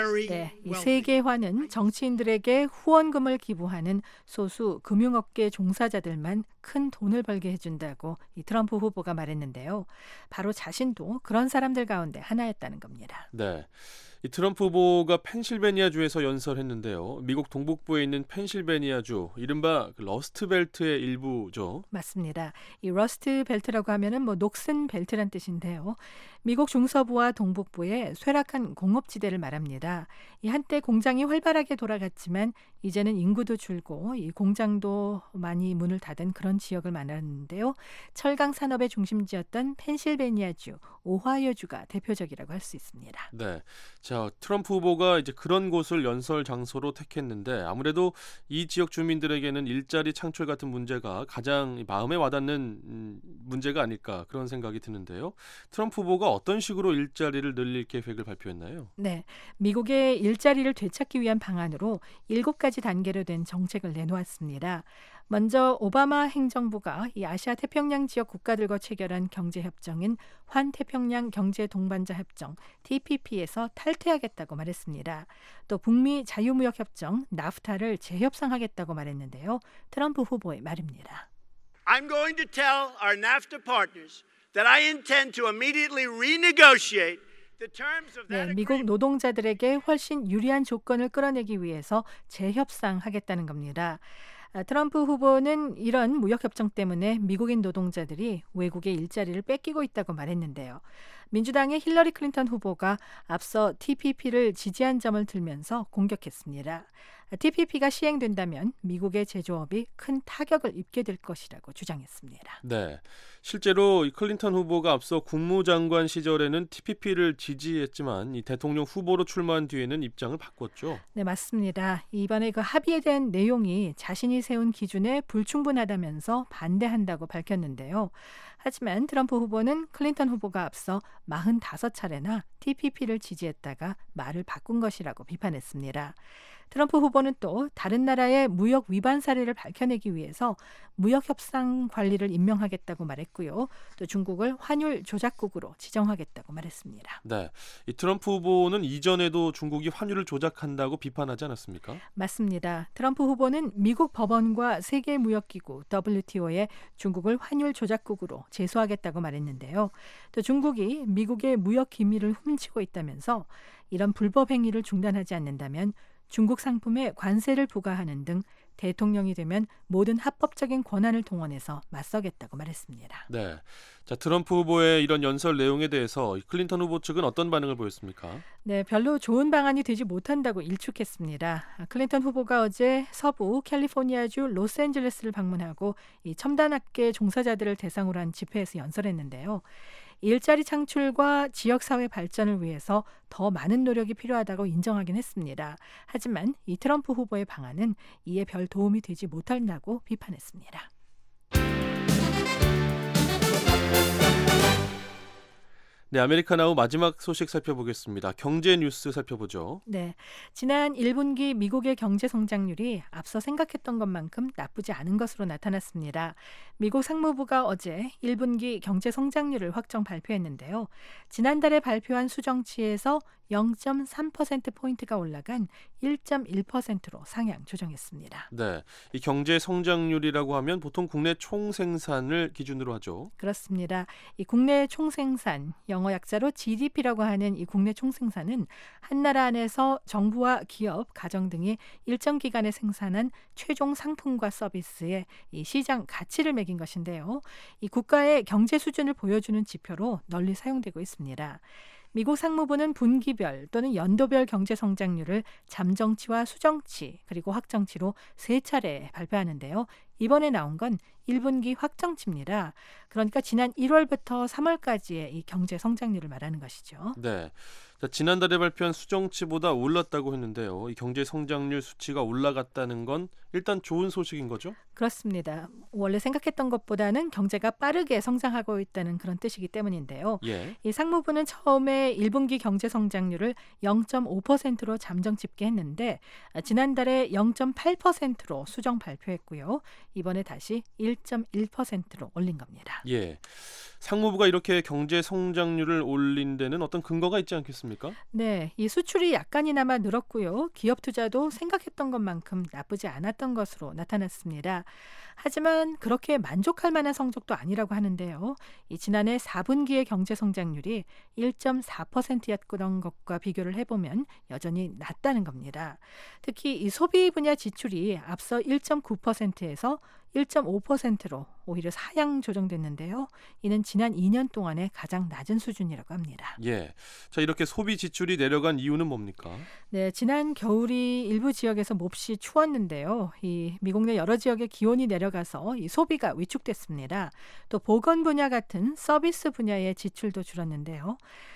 네, 이 세계화는 정치인들에게 후원금을 기부하는 소수 금융업계 종사자들만 큰 돈을 벌게 해준다고 이 트럼프 후보가 말했는데요. 바로 자신도 그런 사람들 가운데 하나였다는 겁니다. 네, 이 트럼프 후보가 펜실베니아주에서 연설했는데요. 미국 동북부에 있는 펜실베니아주, 이른바 그 러스트벨트의 일부죠. 맞습니다. 이 러스트 벨트라고 하면은 뭐 녹슨 벨트란 뜻인데요. 미국 중서부와 동북부의 쇠락한 공업지대를 말합니다. 이 한때 공장이 활발하게 돌아갔지만 이제는 인구도 줄고 이 공장도 많이 문을 닫은 그런 지역을 말하는데요. 철강 산업의 중심지였던 펜실베니아주, 오하이오주가 대표적이라고 할 수 있습니다. 네, 자, 트럼프 후보가 이제 그런 곳을 연설 장소로 택했는데 아무래도 이 지역 주민들에게는 일자리 창출 같은 문제가 가장 마음에 와닿는 음, 문제가 아닐까 그런 생각이 드는데요. 트럼프 후보가 어떤 식으로 일자리를 늘릴 계획을 발표했나요? 네, 미국의 일자리를 되찾기 위한 방안으로 일곱 가지 단계로 된 정책을 내놓았습니다. 먼저 오바마 행정부가 이 아시아 태평양 지역 국가들과 체결한 경제협정인 환태평양 경제동반자 협정 티피피에서 탈퇴하겠다고 말했습니다. 또 북미 자유무역협정 나프타를 재협상하겠다고 말했는데요. 트럼프 후보의 말입니다. I'm going to tell our NAFTA partners that I intend to immediately renegotiate the terms of that 네, 미국 노동자들에게 훨씬 유리한 조건을 끌어내기 위해서 재협상하겠다는 겁니다. 트럼프 후보는 이런 무역협정 때문에 미국인 노동자들이 외국의 일자리를 뺏기고 있다고 말했는데요. 민주당의 힐러리 클린턴 후보가 앞서 티피피를 지지한 점을 들면서 공격했습니다. 티피피가 시행된다면 미국의 제조업이 큰 타격을 입게 될 것이라고 주장했습니다. 네, 실제로 이 클린턴 후보가 앞서 국무장관 시절에는 티피피를 지지했지만 이 대통령 후보로 출마한 뒤에는 입장을 바꿨죠. 네, 맞습니다. 이번에 그 합의에 대한 내용이 자신이 세운 기준에 불충분하다면서 반대한다고 밝혔는데요. 하지만 트럼프 후보는 클린턴 후보가 앞서 사십오 차례나 티피피를 지지했다가 말을 바꾼 것이라고 비판했습니다. 트럼프 후보는 또 다른 나라의 무역 위반 사례를 밝혀내기 위해서 무역협상 관리를 임명하겠다고 말했고요. 또 중국을 환율 조작국으로 지정하겠다고 말했습니다. 네, 이 트럼프 후보는 이전에도 중국이 환율을 조작한다고 비판하지 않았습니까? 맞습니다. 트럼프 후보는 미국 법원과 세계무역기구 더블유티오에 중국을 환율 조작국으로 제소하겠다고 말했는데요. 또 중국이 미국의 무역 기밀을 훔치고 있다면서 이런 불법 행위를 중단하지 않는다면 중국 상품에 관세를 부과하는 등 대통령이 되면 모든 합법적인 권한을 동원해서 맞서겠다고 말했습니다. 네, 자, 트럼프 후보의 이런 연설 내용에 대해서 클린턴 후보 측은 어떤 반응을 보였습니까? 네, 별로 좋은 방안이 되지 못한다고 일축했습니다. 클린턴 후보가 어제 서부 캘리포니아주 로스앤젤레스를 방문하고 이 첨단학계 종사자들을 대상으로 한 집회에서 연설했는데요. 일자리 창출과 지역사회 발전을 위해서 더 많은 노력이 필요하다고 인정하긴 했습니다. 하지만 이 트럼프 후보의 방안은 이에 별 도움이 되지 못한다고 비판했습니다. 네, 아메리카나우 마지막 소식 살펴보겠습니다. 경제 뉴스 살펴보죠. 네, 지난 일 분기 미국의 경제 성장률이 앞서 생각했던 것만큼 나쁘지 않은 것으로 나타났습니다. 미국 상무부가 어제 일 분기 경제 성장률을 확정 발표했는데요. 지난달에 발표한 수정치에서 영 점 삼 퍼센트포인트가 올라간 일 점 일 퍼센트로 상향 조정했습니다. 네, 이 경제 성장률이라고 하면 보통 국내 총생산을 기준으로 하죠. 그렇습니다. 이 국내 총생산, 영어 약자로 지디피라고 하는 이 국내 총생산은 한 나라 안에서 정부와 기업, 가정 등이 일정 기간에 생산한 최종 상품과 서비스의 이 시장 가치를 매긴 것인데요. 이 국가의 경제 수준을 보여주는 지표로 널리 사용되고 있습니다. 미국 상무부는 분기별 또는 연도별 경제 성장률을 잠정치와 수정치 그리고 확정치로 세 차례 발표하는데요. 이번에 나온 건 일 분기 확정치입니다. 그러니까 지난 일월부터 삼월까지의 이 경제 성장률을 말하는 것이죠. 네, 자, 지난달에 발표한 수정치보다 올랐다고 했는데요. 이 경제 성장률 수치가 올라갔다는 건 일단 좋은 소식인 거죠? 그렇습니다. 원래 생각했던 것보다는 경제가 빠르게 성장하고 있다는 그런 뜻이기 때문인데요. 예. 이 상무부는 처음에 일 분기 경제 성장률을 영 점 오 퍼센트로 잠정 집계했는데 지난달에 영 점 팔 퍼센트로 수정 발표했고요. 이번에 다시 일 점 일 퍼센트로 올린 겁니다. 예. 상무부가 이렇게 경제 성장률을 올린 데는 어떤 근거가 있지 않겠습니까? 네, 이 수출이 약간이나마 늘었고요. 기업 투자도 생각했던 것만큼 나쁘지 않았던 것으로 나타났습니다. 하지만 그렇게 만족할 만한 성적도 아니라고 하는데요. 이 지난해 사 분기의 경제 성장률이 일 점 사 퍼센트였던 것과 비교를 해보면 여전히 낮다는 겁니다. 특히 이 소비 분야 지출이 앞서 일 점 구 퍼센트에서 일 점 오 퍼센트로 오히려 하향 조정됐는데요. 이는 지난 이 년 동안의 가장 낮은 수준이라고 합니다. 예. 자, 이렇게 소비 지출이 내려간 이유는 뭡니까? 네, 지난 겨울이 일부 지역에서 몹시 추웠는데요. 이 미국 내 여러 지역의 기온이 내려가서 이 소비가 위축됐습니다. 또 보건 분야 같은 서비스 분야의 지출도 줄었는데요.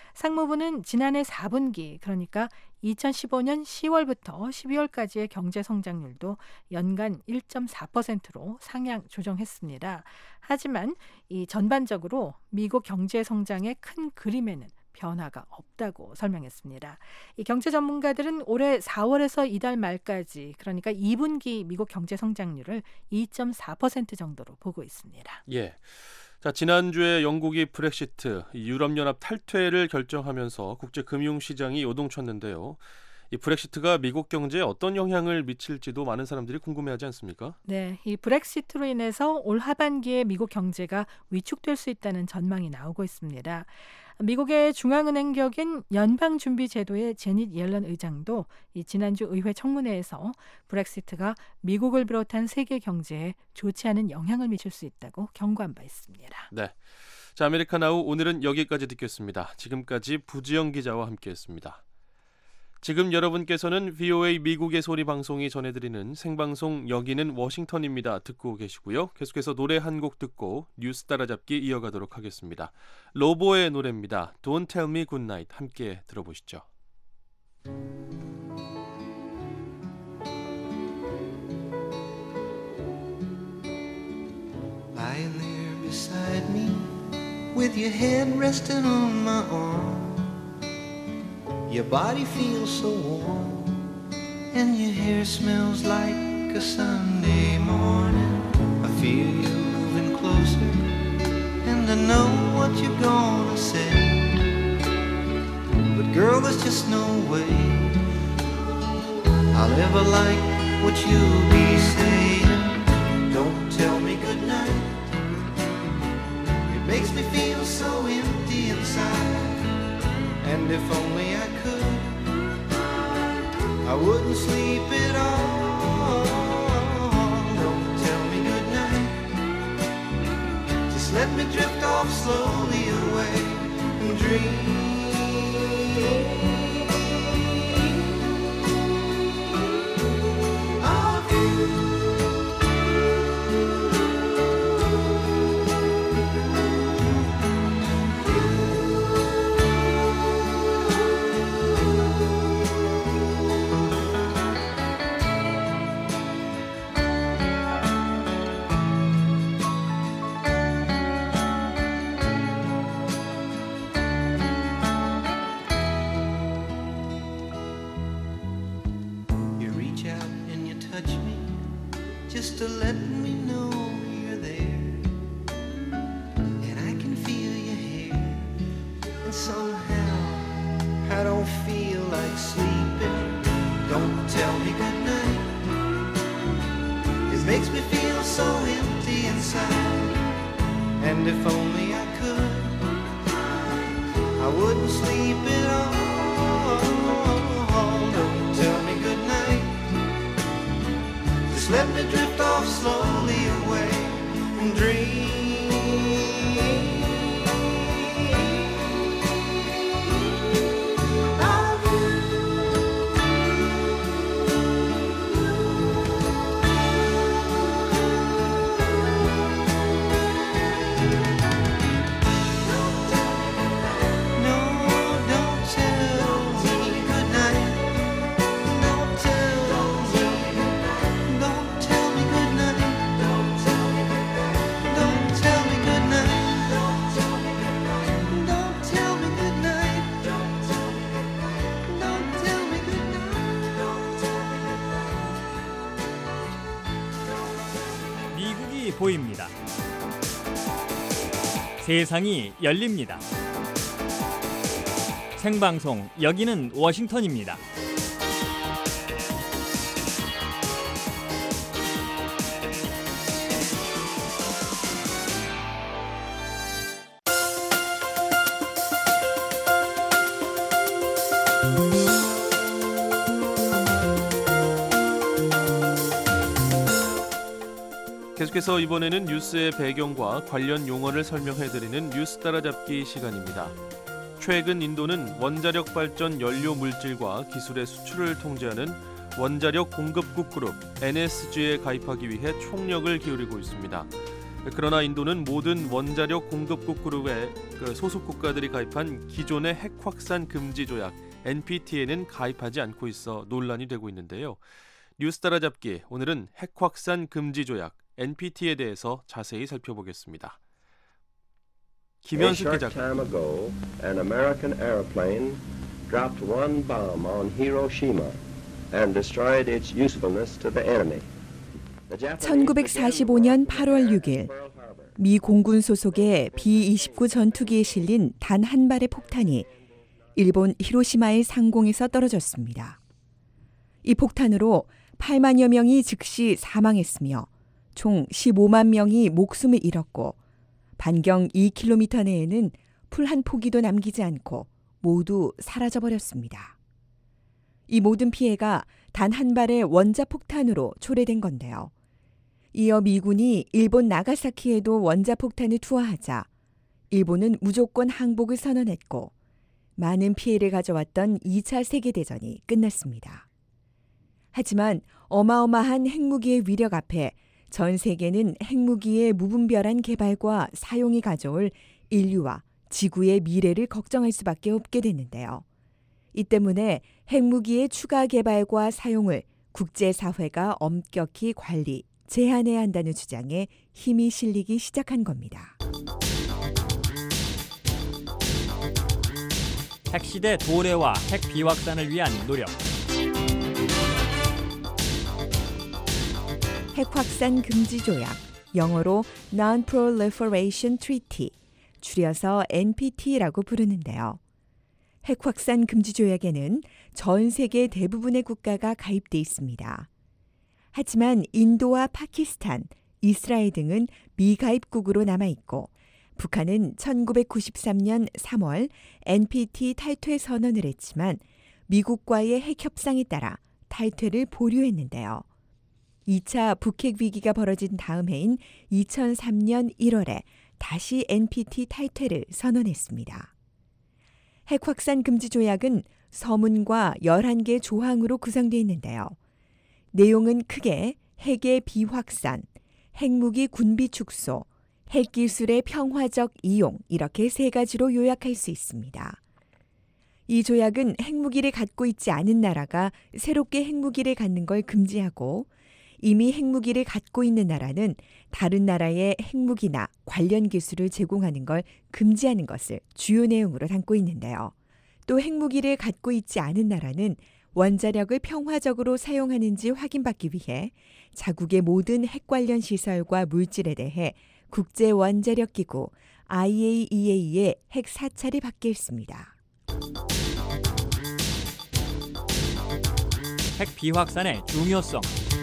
상무부는 지난해 사 분기, 그러니까 이천십오 년 시월부터 십이월까지의 경제 성장률도 연간 일 점 사 퍼센트로 상향 조정했습니다. 하지만 이 전반적으로 미국 경제 성장의 큰 그림에는 변화가 없다고 설명했습니다. 이 경제 전문가들은 올해 사월에서 이달 말까지, 그러니까 이 분기 미국 경제 성장률을 이 점 사 퍼센트 정도로 보고 있습니다. 예. 자, 지난주에 영국이 브렉시트, 유럽연합 탈퇴를 결정하면서 국제금융시장이 요동쳤는데요. 이 브렉시트가 미국 경제에 어떤 영향을 미칠지도 많은 사람들이 궁금해하지 않습니까? 네, 이 브렉시트로 인해서 올 하반기에 미국 경제가 위축될 수 있다는 전망이 나오고 있습니다. 미국의 중앙은행 격인 연방준비제도의 제닛 옐런 의장도 이 지난주 의회 청문회에서 브렉시트가 미국을 비롯한 세계 경제에 좋지 않은 영향을 미칠 수 있다고 경고한 바 있습니다. 네, 자, 아메리카나우 오늘은 여기까지 듣겠습니다. 지금까지 부지영 기자와 함께했습니다. 지금 여러분께서는 브이오에이 미국의 소리 방송이 전해드리는 생방송 여기는 워싱턴입니다. 듣고 계시고요. 계속해서 노래 한 곡 듣고 뉴스 따라잡기 이어가도록 하겠습니다. 로보의 노래입니다. Don't Tell Me Goodnight 함께 들어보시죠. Lying there beside me with your head resting on my arm. Your body feels so warm, and your hair smells like a Sunday morning. I feel you moving closer, and I know what you're gonna say. But girl, there's just no way I'll ever like what you'll be saying. Don't tell me goodnight. It makes me feel so empty inside. And if only I could, I wouldn't sleep at all. Don't tell me goodnight. Just let me drift off slowly away and dream. Of you. just to let me know you're there. And I can feel your hair. And somehow I don't feel like sleeping. Don't tell me goodnight. It makes me feel so empty inside. And if only I could, I wouldn't sleep at all. Don't tell me goodnight. Just let me drift off slowly away and dream. 미국이 보입니다. 세상이 열립니다. 생방송 여기는 워싱턴입니다. 계속해서 이번에는 뉴스의 배경과 관련 용어를 설명해드리는 뉴스 따라잡기 시간입니다. 최근 인도는 원자력 발전 연료 물질과 기술의 수출을 통제하는 원자력 공급국 그룹 엔에스지에 가입하기 위해 총력을 기울이고 있습니다. 그러나 인도는 모든 원자력 공급국 그룹의 소속 국가들이 가입한 기존의 핵 확산 금지 조약 엔피티에는 가입하지 않고 있어 논란이 되고 있는데요. 뉴스 따라잡기, 오늘은 핵 확산 금지 조약 엔피티에 대해서 자세히 살펴보겠습니다. 김현숙 기자. time ago, an American airplane dropped one bomb on Hiroshima and destroyed its usefulness to the enemy. 천구백사십오 년 팔월 육일 미 공군 소속의 비 이십구 전투기에 실린 단 한 발의 폭탄이 일본 히로시마의 상공에서 떨어졌습니다. 이 폭탄으로 팔만여 명이 즉시 사망했으며 총 십오만 명이 목숨을 잃었고 반경 이 킬로미터 내에는 풀 한 포기도 남기지 않고 모두 사라져버렸습니다. 이 모든 피해가 단 한 발의 원자폭탄으로 초래된 건데요. 이어 미군이 일본 나가사키에도 원자폭탄을 투하하자 일본은 무조건 항복을 선언했고 많은 피해를 가져왔던 이 차 세계대전이 끝났습니다. 하지만 어마어마한 핵무기의 위력 앞에 전 세계는 핵무기의 무분별한 개발과 사용이 가져올 인류와 지구의 미래를 걱정할 수밖에 없게 됐는데요. 이 때문에 핵무기의 추가 개발과 사용을 국제사회가 엄격히 관리, 제한해야 한다는 주장에 힘이 실리기 시작한 겁니다. 핵시대 도래와 핵 비확산을 위한 노력. 핵확산 금지 조약, 영어로 Non-Proliferation Treaty, 줄여서 엔피티라고 부르는데요. 핵확산 금지 조약에는 전 세계 대부분의 국가가 가입돼 있습니다. 하지만 인도와 파키스탄, 이스라엘 등은 미가입국으로 남아있고 북한은 천구백구십삼 년 삼월 엔피티 탈퇴 선언을 했지만 미국과의 핵협상에 따라 탈퇴를 보류했는데요. 이 차 북핵 위기가 벌어진 다음 해인 이천삼 년 일월에 다시 엔피티 탈퇴를 선언했습니다. 핵확산 금지 조약은 서문과 열한 개 조항으로 구성되어 있는데요. 내용은 크게 핵의 비확산, 핵무기 군비 축소, 핵기술의 평화적 이용 이렇게 세 가지로 요약할 수 있습니다. 이 조약은 핵무기를 갖고 있지 않은 나라가 새롭게 핵무기를 갖는 걸 금지하고 이미 핵무기를 갖고 있는 나라는 다른 나라의 핵무기나 관련 기술을 제공하는 걸 금지하는 것을 주요 내용으로 담고 있는데요. 또 핵무기를 갖고 있지 않은 나라는 원자력을 평화적으로 사용하는지 확인받기 위해 자국의 모든 핵 관련 시설과 물질에 대해 국제원자력기구 아이에이이에이의 핵 사찰이 받게 했습니다. 핵 비확산의 중요성.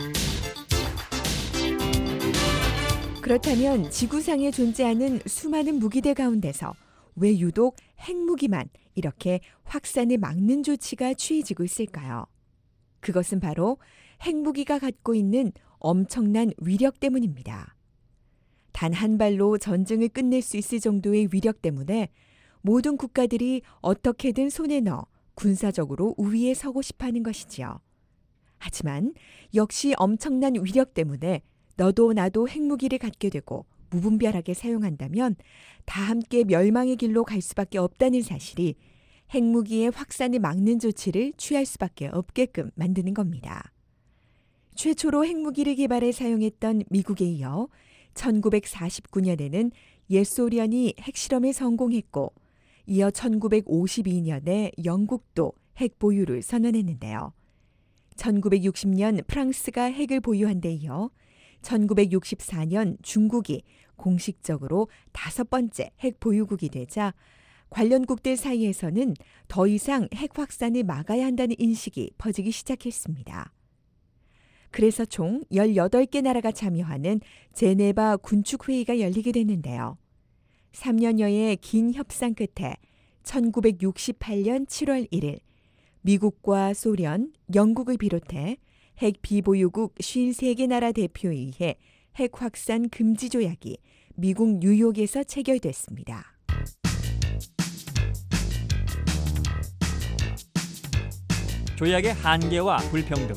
그렇다면 지구상에 존재하는 수많은 무기들 가운데서 왜 유독 핵무기만 이렇게 확산을 막는 조치가 취해지고 있을까요? 그것은 바로 핵무기가 갖고 있는 엄청난 위력 때문입니다. 단 한 발로 전쟁을 끝낼 수 있을 정도의 위력 때문에 모든 국가들이 어떻게든 손에 넣어 군사적으로 우위에 서고 싶어하는 것이지요. 하지만 역시 엄청난 위력 때문에 너도 나도 핵무기를 갖게 되고 무분별하게 사용한다면 다 함께 멸망의 길로 갈 수밖에 없다는 사실이 핵무기의 확산을 막는 조치를 취할 수밖에 없게끔 만드는 겁니다. 최초로 핵무기를 개발해 사용했던 미국에 이어 천구백사십구 년에는 옛 소련이 핵실험에 성공했고 이어 천구백오십이 년에 영국도 핵 보유를 선언했는데요. 천구백육십 년 프랑스가 핵을 보유한 데 이어 천구백육십사 년 중국이 공식적으로 다섯 번째 핵 보유국이 되자 관련국들 사이에서는 더 이상 핵 확산을 막아야 한다는 인식이 퍼지기 시작했습니다. 그래서 총 열여덟 개 나라가 참여하는 제네바 군축회의가 열리게 됐는데요. 삼 년여의 긴 협상 끝에 천구백육십팔 년 칠월 일일 미국과 소련, 영국을 비롯해 핵 비보유국 오십삼 개 나라 대표에 의해 핵 확산 금지 조약이 미국 뉴욕에서 체결됐습니다. 조약의 한계와 불평등.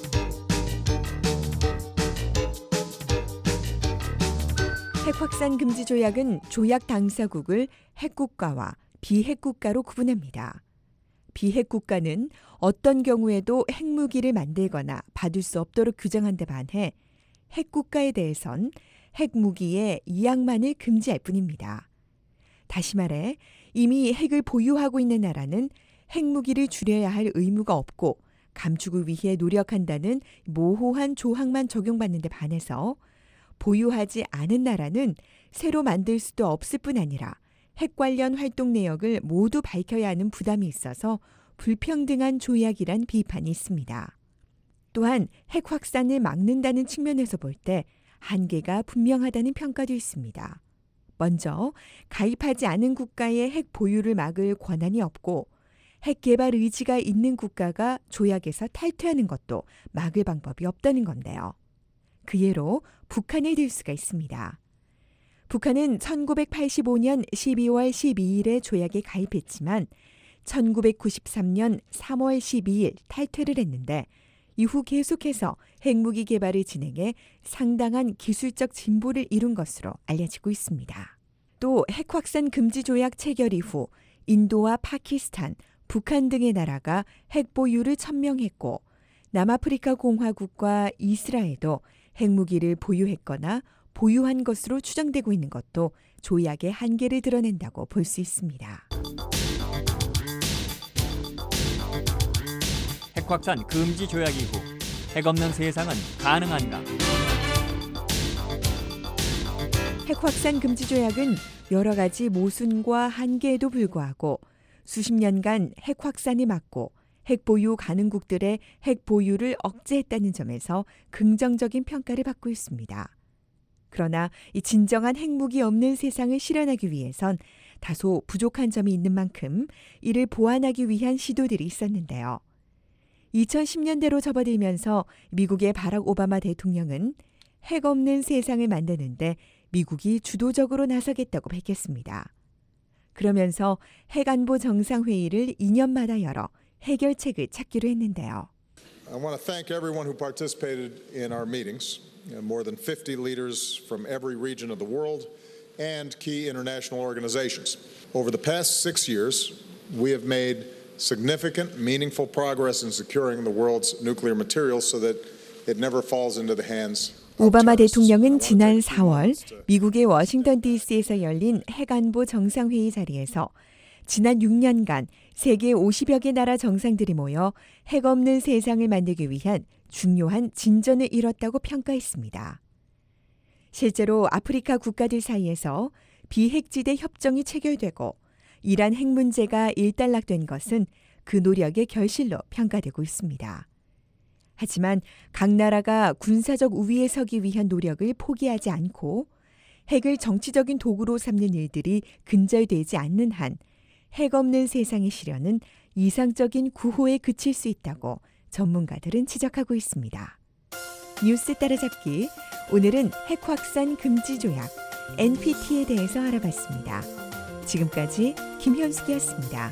핵 확산 금지 조약은 조약 당사국을 핵국가와 비핵국가로 구분합니다. 비핵국가는 어떤 경우에도 핵무기를 만들거나 받을 수 없도록 규정한 데 반해 핵국가에 대해선 핵무기의 이양만을 금지할 뿐입니다. 다시 말해 이미 핵을 보유하고 있는 나라는 핵무기를 줄여야 할 의무가 없고 감축을 위해 노력한다는 모호한 조항만 적용받는 데 반해서 보유하지 않은 나라는 새로 만들 수도 없을 뿐 아니라 핵 관련 활동 내역을 모두 밝혀야 하는 부담이 있어서 불평등한 조약이란 비판이 있습니다. 또한 핵 확산을 막는다는 측면에서 볼 때 한계가 분명하다는 평가도 있습니다. 먼저 가입하지 않은 국가의 핵 보유를 막을 권한이 없고 핵 개발 의지가 있는 국가가 조약에서 탈퇴하는 것도 막을 방법이 없다는 건데요. 그 예로 북한을 들 수가 있습니다. 북한은 천구백팔십오 년 십이월 십이일에 조약에 가입했지만 천구백구십삼 년 삼월 십이일 탈퇴를 했는데 이후 계속해서 핵무기 개발을 진행해 상당한 기술적 진보를 이룬 것으로 알려지고 있습니다. 또 핵 확산 금지 조약 체결 이후 인도와 파키스탄, 북한 등의 나라가 핵 보유를 천명했고 남아프리카 공화국과 이스라엘도 핵무기를 보유했거나 보유한 것으로 추정되고 있는 것도 조약의 한계를 드러낸다고 볼 수 있습니다. 핵 확산 금지 조약 이후 핵 없는 세상은 가능한가? 핵 확산 금지 조약은 여러 가지 모순과 한계에도 불구하고 수십 년간 핵 확산이 막고 핵 보유 가능국들의 핵 보유를 억제했다는 점에서 긍정적인 평가를 받고 있습니다. 그러나 이 진정한 핵무기 없는 세상을 실현하기 위해선 다소 부족한 점이 있는 만큼 이를 보완하기 위한 시도들이 있었는데요. 이천십 년대로 접어들면서 미국의 바락 오바마 대통령은 핵 없는 세상을 만드는데 미국이 주도적으로 나서겠다고 밝혔습니다. 그러면서 핵안보 정상회의를 이 년마다 열어 해결책을 찾기로 했는데요. I want to thank everyone who participated in our meetings, more than fifty leaders from every region of the world and key international organizations. Over the past six years, we have made significant, meaningful progress in securing the world's nuclear materials so that it never falls into the hands 오바마 대통령은 지난 사월 미국의 워싱턴 디씨에서 열린 핵안보 정상회의 자리에서 지난 육 년간 세계 오십여 개 나라 정상들이 모여 핵 없는 세상을 만들기 위한 중요한 진전을 이뤘다고 평가했습니다. 실제로 아프리카 국가들 사이에서 비핵지대 협정이 체결되고 이란 핵 문제가 일단락된 것은 그 노력의 결실로 평가되고 있습니다. 하지만 각 나라가 군사적 우위에 서기 위한 노력을 포기하지 않고 핵을 정치적인 도구로 삼는 일들이 근절되지 않는 한 핵 없는 세상의 실현은 이상적인 구호에 그칠 수 있다고 전문가들은 지적하고 있습니다. 뉴스 따라잡기, 오늘은 핵 확산 금지 조약 엔피티에 대해서 알아봤습니다. 지금까지 김현숙이었습니다.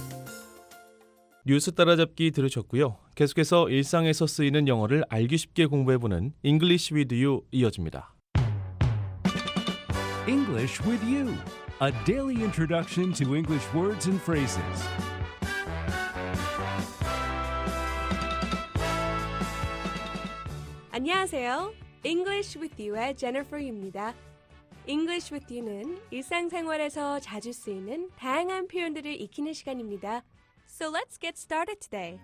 뉴스 따라잡기 들으셨고요. 계속해서 일상에서 쓰이는 영어를 알기 쉽게 공부해보는 English with You 이어집니다. English with You, a daily introduction to English words and phrases. 안녕하세요. English with You의 제니퍼입니다. English with You는 일상생활에서 자주 쓰이는 다양한 표현들을 익히는 시간입니다. So let's get started today.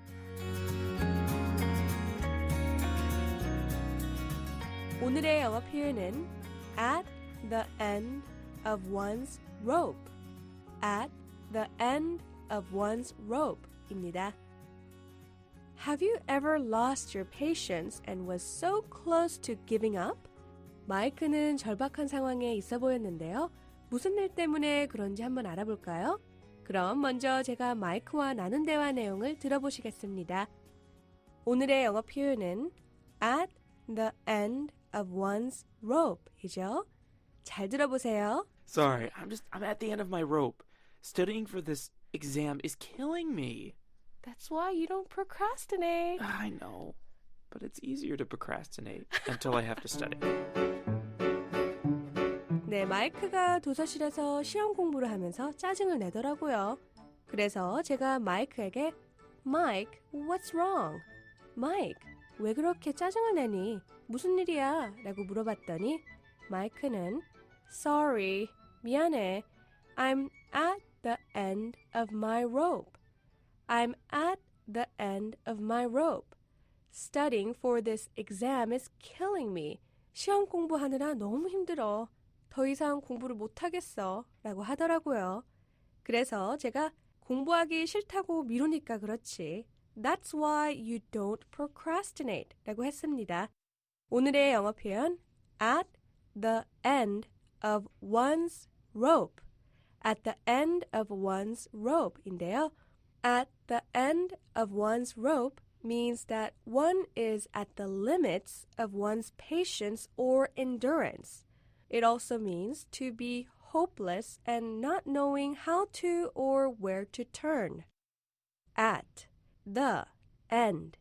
오늘의 영어 표현은 at the end of one's rope. At the end of one's rope입니다. Have you ever lost your patience and was so close to giving up? 마이크는 절박한 상황에 있어 보였는데요. 무슨 일 때문에 그런지 한번 알아볼까요? 그럼 먼저 제가 마이크와 나눈 대화 내용을 들어보시겠습니다. 오늘의 영어 표현은 at the end of one's rope이죠. 잘 들어보세요. Sorry, I'm just I'm at the end of my rope. Studying for this exam is killing me. That's why you don't procrastinate. I know, but it's easier to procrastinate until I have to study. 네, 마이크가 도서실에서 시험 공부를 하면서 짜증을 내더라고요. 그래서 제가 마이크에게 Mike, what's wrong? Mike, 왜 그렇게 짜증을 내니? 무슨 일이야? 라고 물어봤더니 마이크는 Sorry, 미안해. I'm at the end of my rope. I'm at the end of my rope. Studying for this exam is killing me. 시험 공부하느라 너무 힘들어. 더 이상 공부를 못하겠어. 라고 하더라고요. 그래서 제가 공부하기 싫다고 미루니까 그렇지. That's why you don't procrastinate. 라고 했습니다. 오늘의 영어 표현 at the end of one's rope. At the end of one's rope인데요. At the end of one's rope means that one is at the limits of one's patience or endurance. It also means to be hopeless and not knowing how to or where to turn. At the end,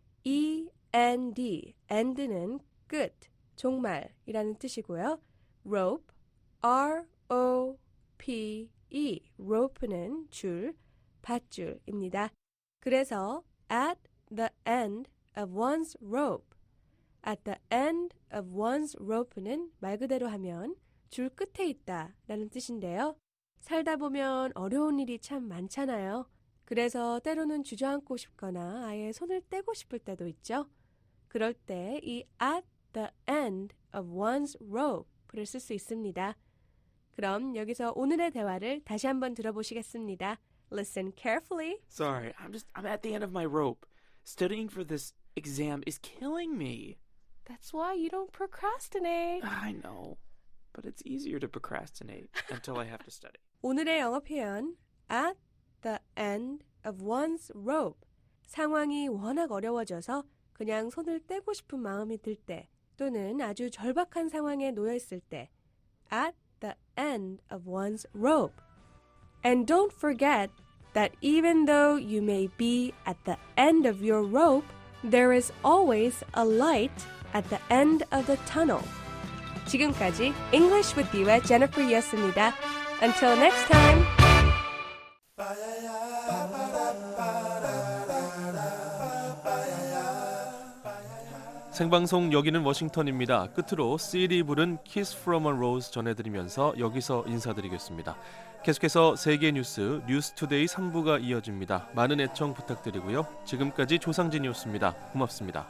E N D, end는 끝, 종말이라는 뜻이고요. rope, R O P E, rope는 줄, 밧줄입니다. 그래서 at the end of one's rope, at the end of one's rope는 말 그대로 하면 줄 끝에 있다 라는 뜻인데요. 살다 보면 어려운 일이 참 많잖아요. 그래서 때로는 주저앉고 싶거나 아예 손을 떼고 싶을 때도 있죠. 그럴 때 이 at the end of one's rope를 쓸 수 있습니다. 그럼 여기서 오늘의 대화를 다시 한번 들어보시겠습니다. Listen carefully. Sorry, I'm just I'm at the end of my rope. Studying for this exam is killing me. That's why you don't procrastinate. I know, but it's easier to procrastinate until I have to study. 오늘의 영어 표현 at the end of one's rope. 상황이 워낙 어려워져서 그냥 손을 떼고 싶은 마음이 들 때 또는 아주 절박한 상황에 놓여 있을 때 at the end of one's rope. And don't forget that even though you may be at the end of your rope, there is always a light at the end of the tunnel. 지금까지 English with You의 제니퍼였습니다. Until next time. 생방송 여기는 워싱턴입니다. 끝으로 씨디 부른 Kiss from a Rose 전해드리면서 여기서 인사드리겠습니다. 계속해서 세계 뉴스 뉴스투데이 삼 부가 이어집니다. 많은 애청 부탁드리고요. 지금까지 조상진이었습니다. 고맙습니다.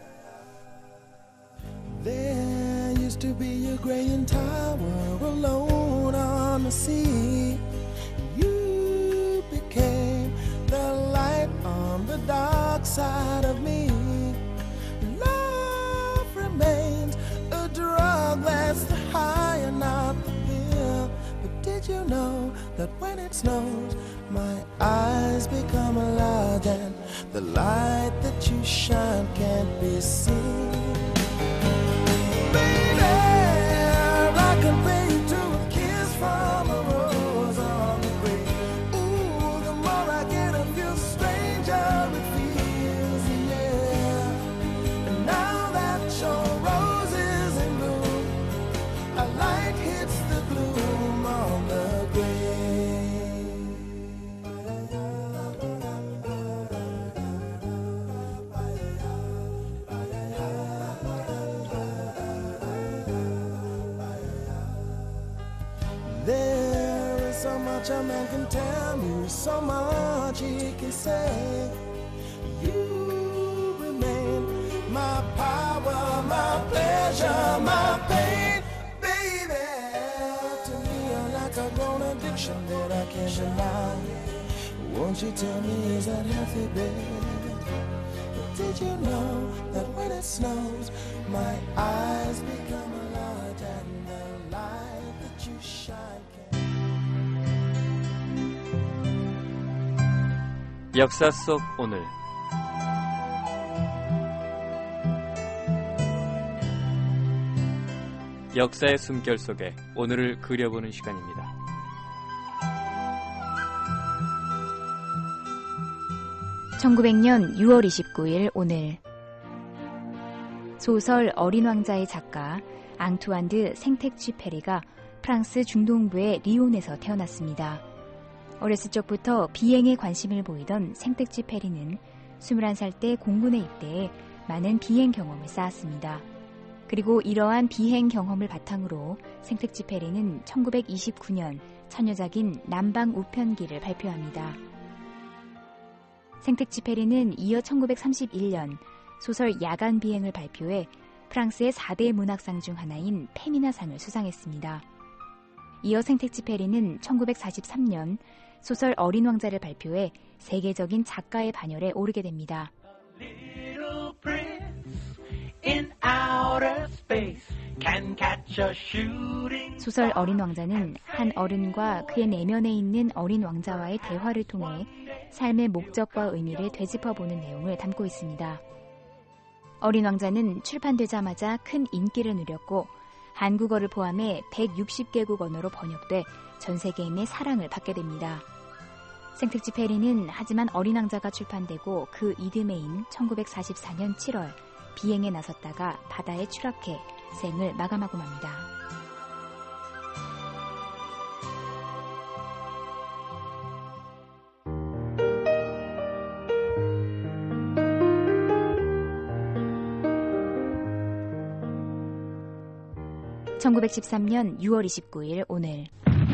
There used to be a graying tower alone on the sea. You became the light on the dark side of me. Love remains a drug that's the high and not the pill. But did you know that when it snows, my eyes become large and the light that you shine can't be seen? I can pay you to a kiss from a rose on the grave. Ooh, the more I get of you, stranger it feels, yeah. And now that your rose is in bloom, a light hits the gloom on the grave. There is so much a man can tell me, so much he can say. You remain my power, my pleasure, my pain, baby. To me you're like a grown addiction that I can't deny. Won't you tell me, is that healthy, baby? But did you know that when it snows, my eyes become large and the light that you shine can... 역사 속 오늘 역사의 숨결 속에 오늘을 그려보는 시간입니다. 천구백 년 유월 이십구일 오늘 소설 어린 왕자의 작가 앙투안 드 생텍쥐페리가 프랑스 중동부의 리온에서 태어났습니다. 어렸을 적부터 비행에 관심을 보이던 생텍쥐페리는 스물한 살 때 공군에 입대해 많은 비행 경험을 쌓았습니다. 그리고 이러한 비행 경험을 바탕으로 생텍쥐페리는 천구백이십구 년 처녀작인 남방 우편기를 발표합니다. 생텍쥐페리는 이어 천구백삼십일 년 소설 야간 비행을 발표해 프랑스의 사 대 문학상 중 하나인 페미나상을 수상했습니다. 이어 생텍쥐페리는 천구백사십삼 년 소설 어린 왕자를 발표해 세계적인 작가의 반열에 오르게 됩니다. 소설 어린 왕자는 한 어른과 그의 내면에 있는 어린 왕자와의 대화를 통해 삶의 목적과 의미를 되짚어보는 내용을 담고 있습니다. 어린 왕자는 출판되자마자 큰 인기를 누렸고 한국어를 포함해 백육십 개국 언어로 번역돼 전 세계인의 사랑을 받게 됩니다. 생텍쥐페리는 하지만 어린 왕자가 출판되고 그 이듬해인 천구백사십사 년 칠월 비행에 나섰다가 바다에 추락해 생을 마감하고 맙니다. 천구백십삼 년 유월 이십구일 오늘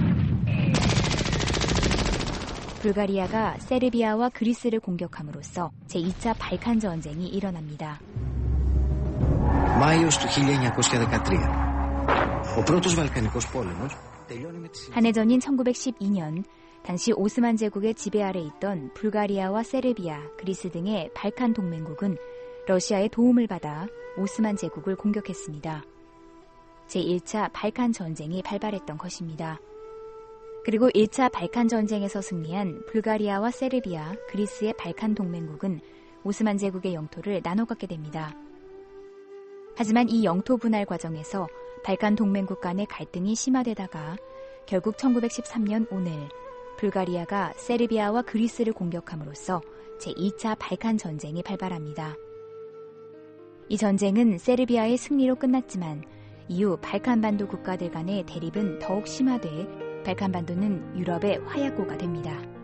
불가리아가 세르비아와 그리스를 공격함으로써 제이 차 발칸 전쟁이 일어납니다. Μάιος του χίλια εννιακόσια δεκατρία. Ο πρώτος Βαλκανικός πόλεμος τελειώνει με τη... 한 해 전인 천구백십이 년 당시 오스만 제국의 지배 아래 있던 불가리아와 세르비아, 그리스 등의 발칸 동맹국은 러시아의 도움을 받아 오스만 제국을 공격했습니다. 제일 차 발칸 전쟁이 발발했던 것입니다. 그리고 일 차 발칸 전쟁에서 승리한 불가리아와 세르비아, 그리스의 발칸 동맹국은 오스만 제국의 영토를 나눠 갖게 됩니다. 하지만 이 영토 분할 과정에서 발칸 동맹국 간의 갈등이 심화되다가 결국 천구백십삼 년 오늘 불가리아가 세르비아와 그리스를 공격함으로써 제이 차 발칸 전쟁이 발발합니다. 이 전쟁은 세르비아의 승리로 끝났지만 이후 발칸반도 국가들 간의 대립은 더욱 심화돼 발칸반도는 유럽의 화약고가 됩니다.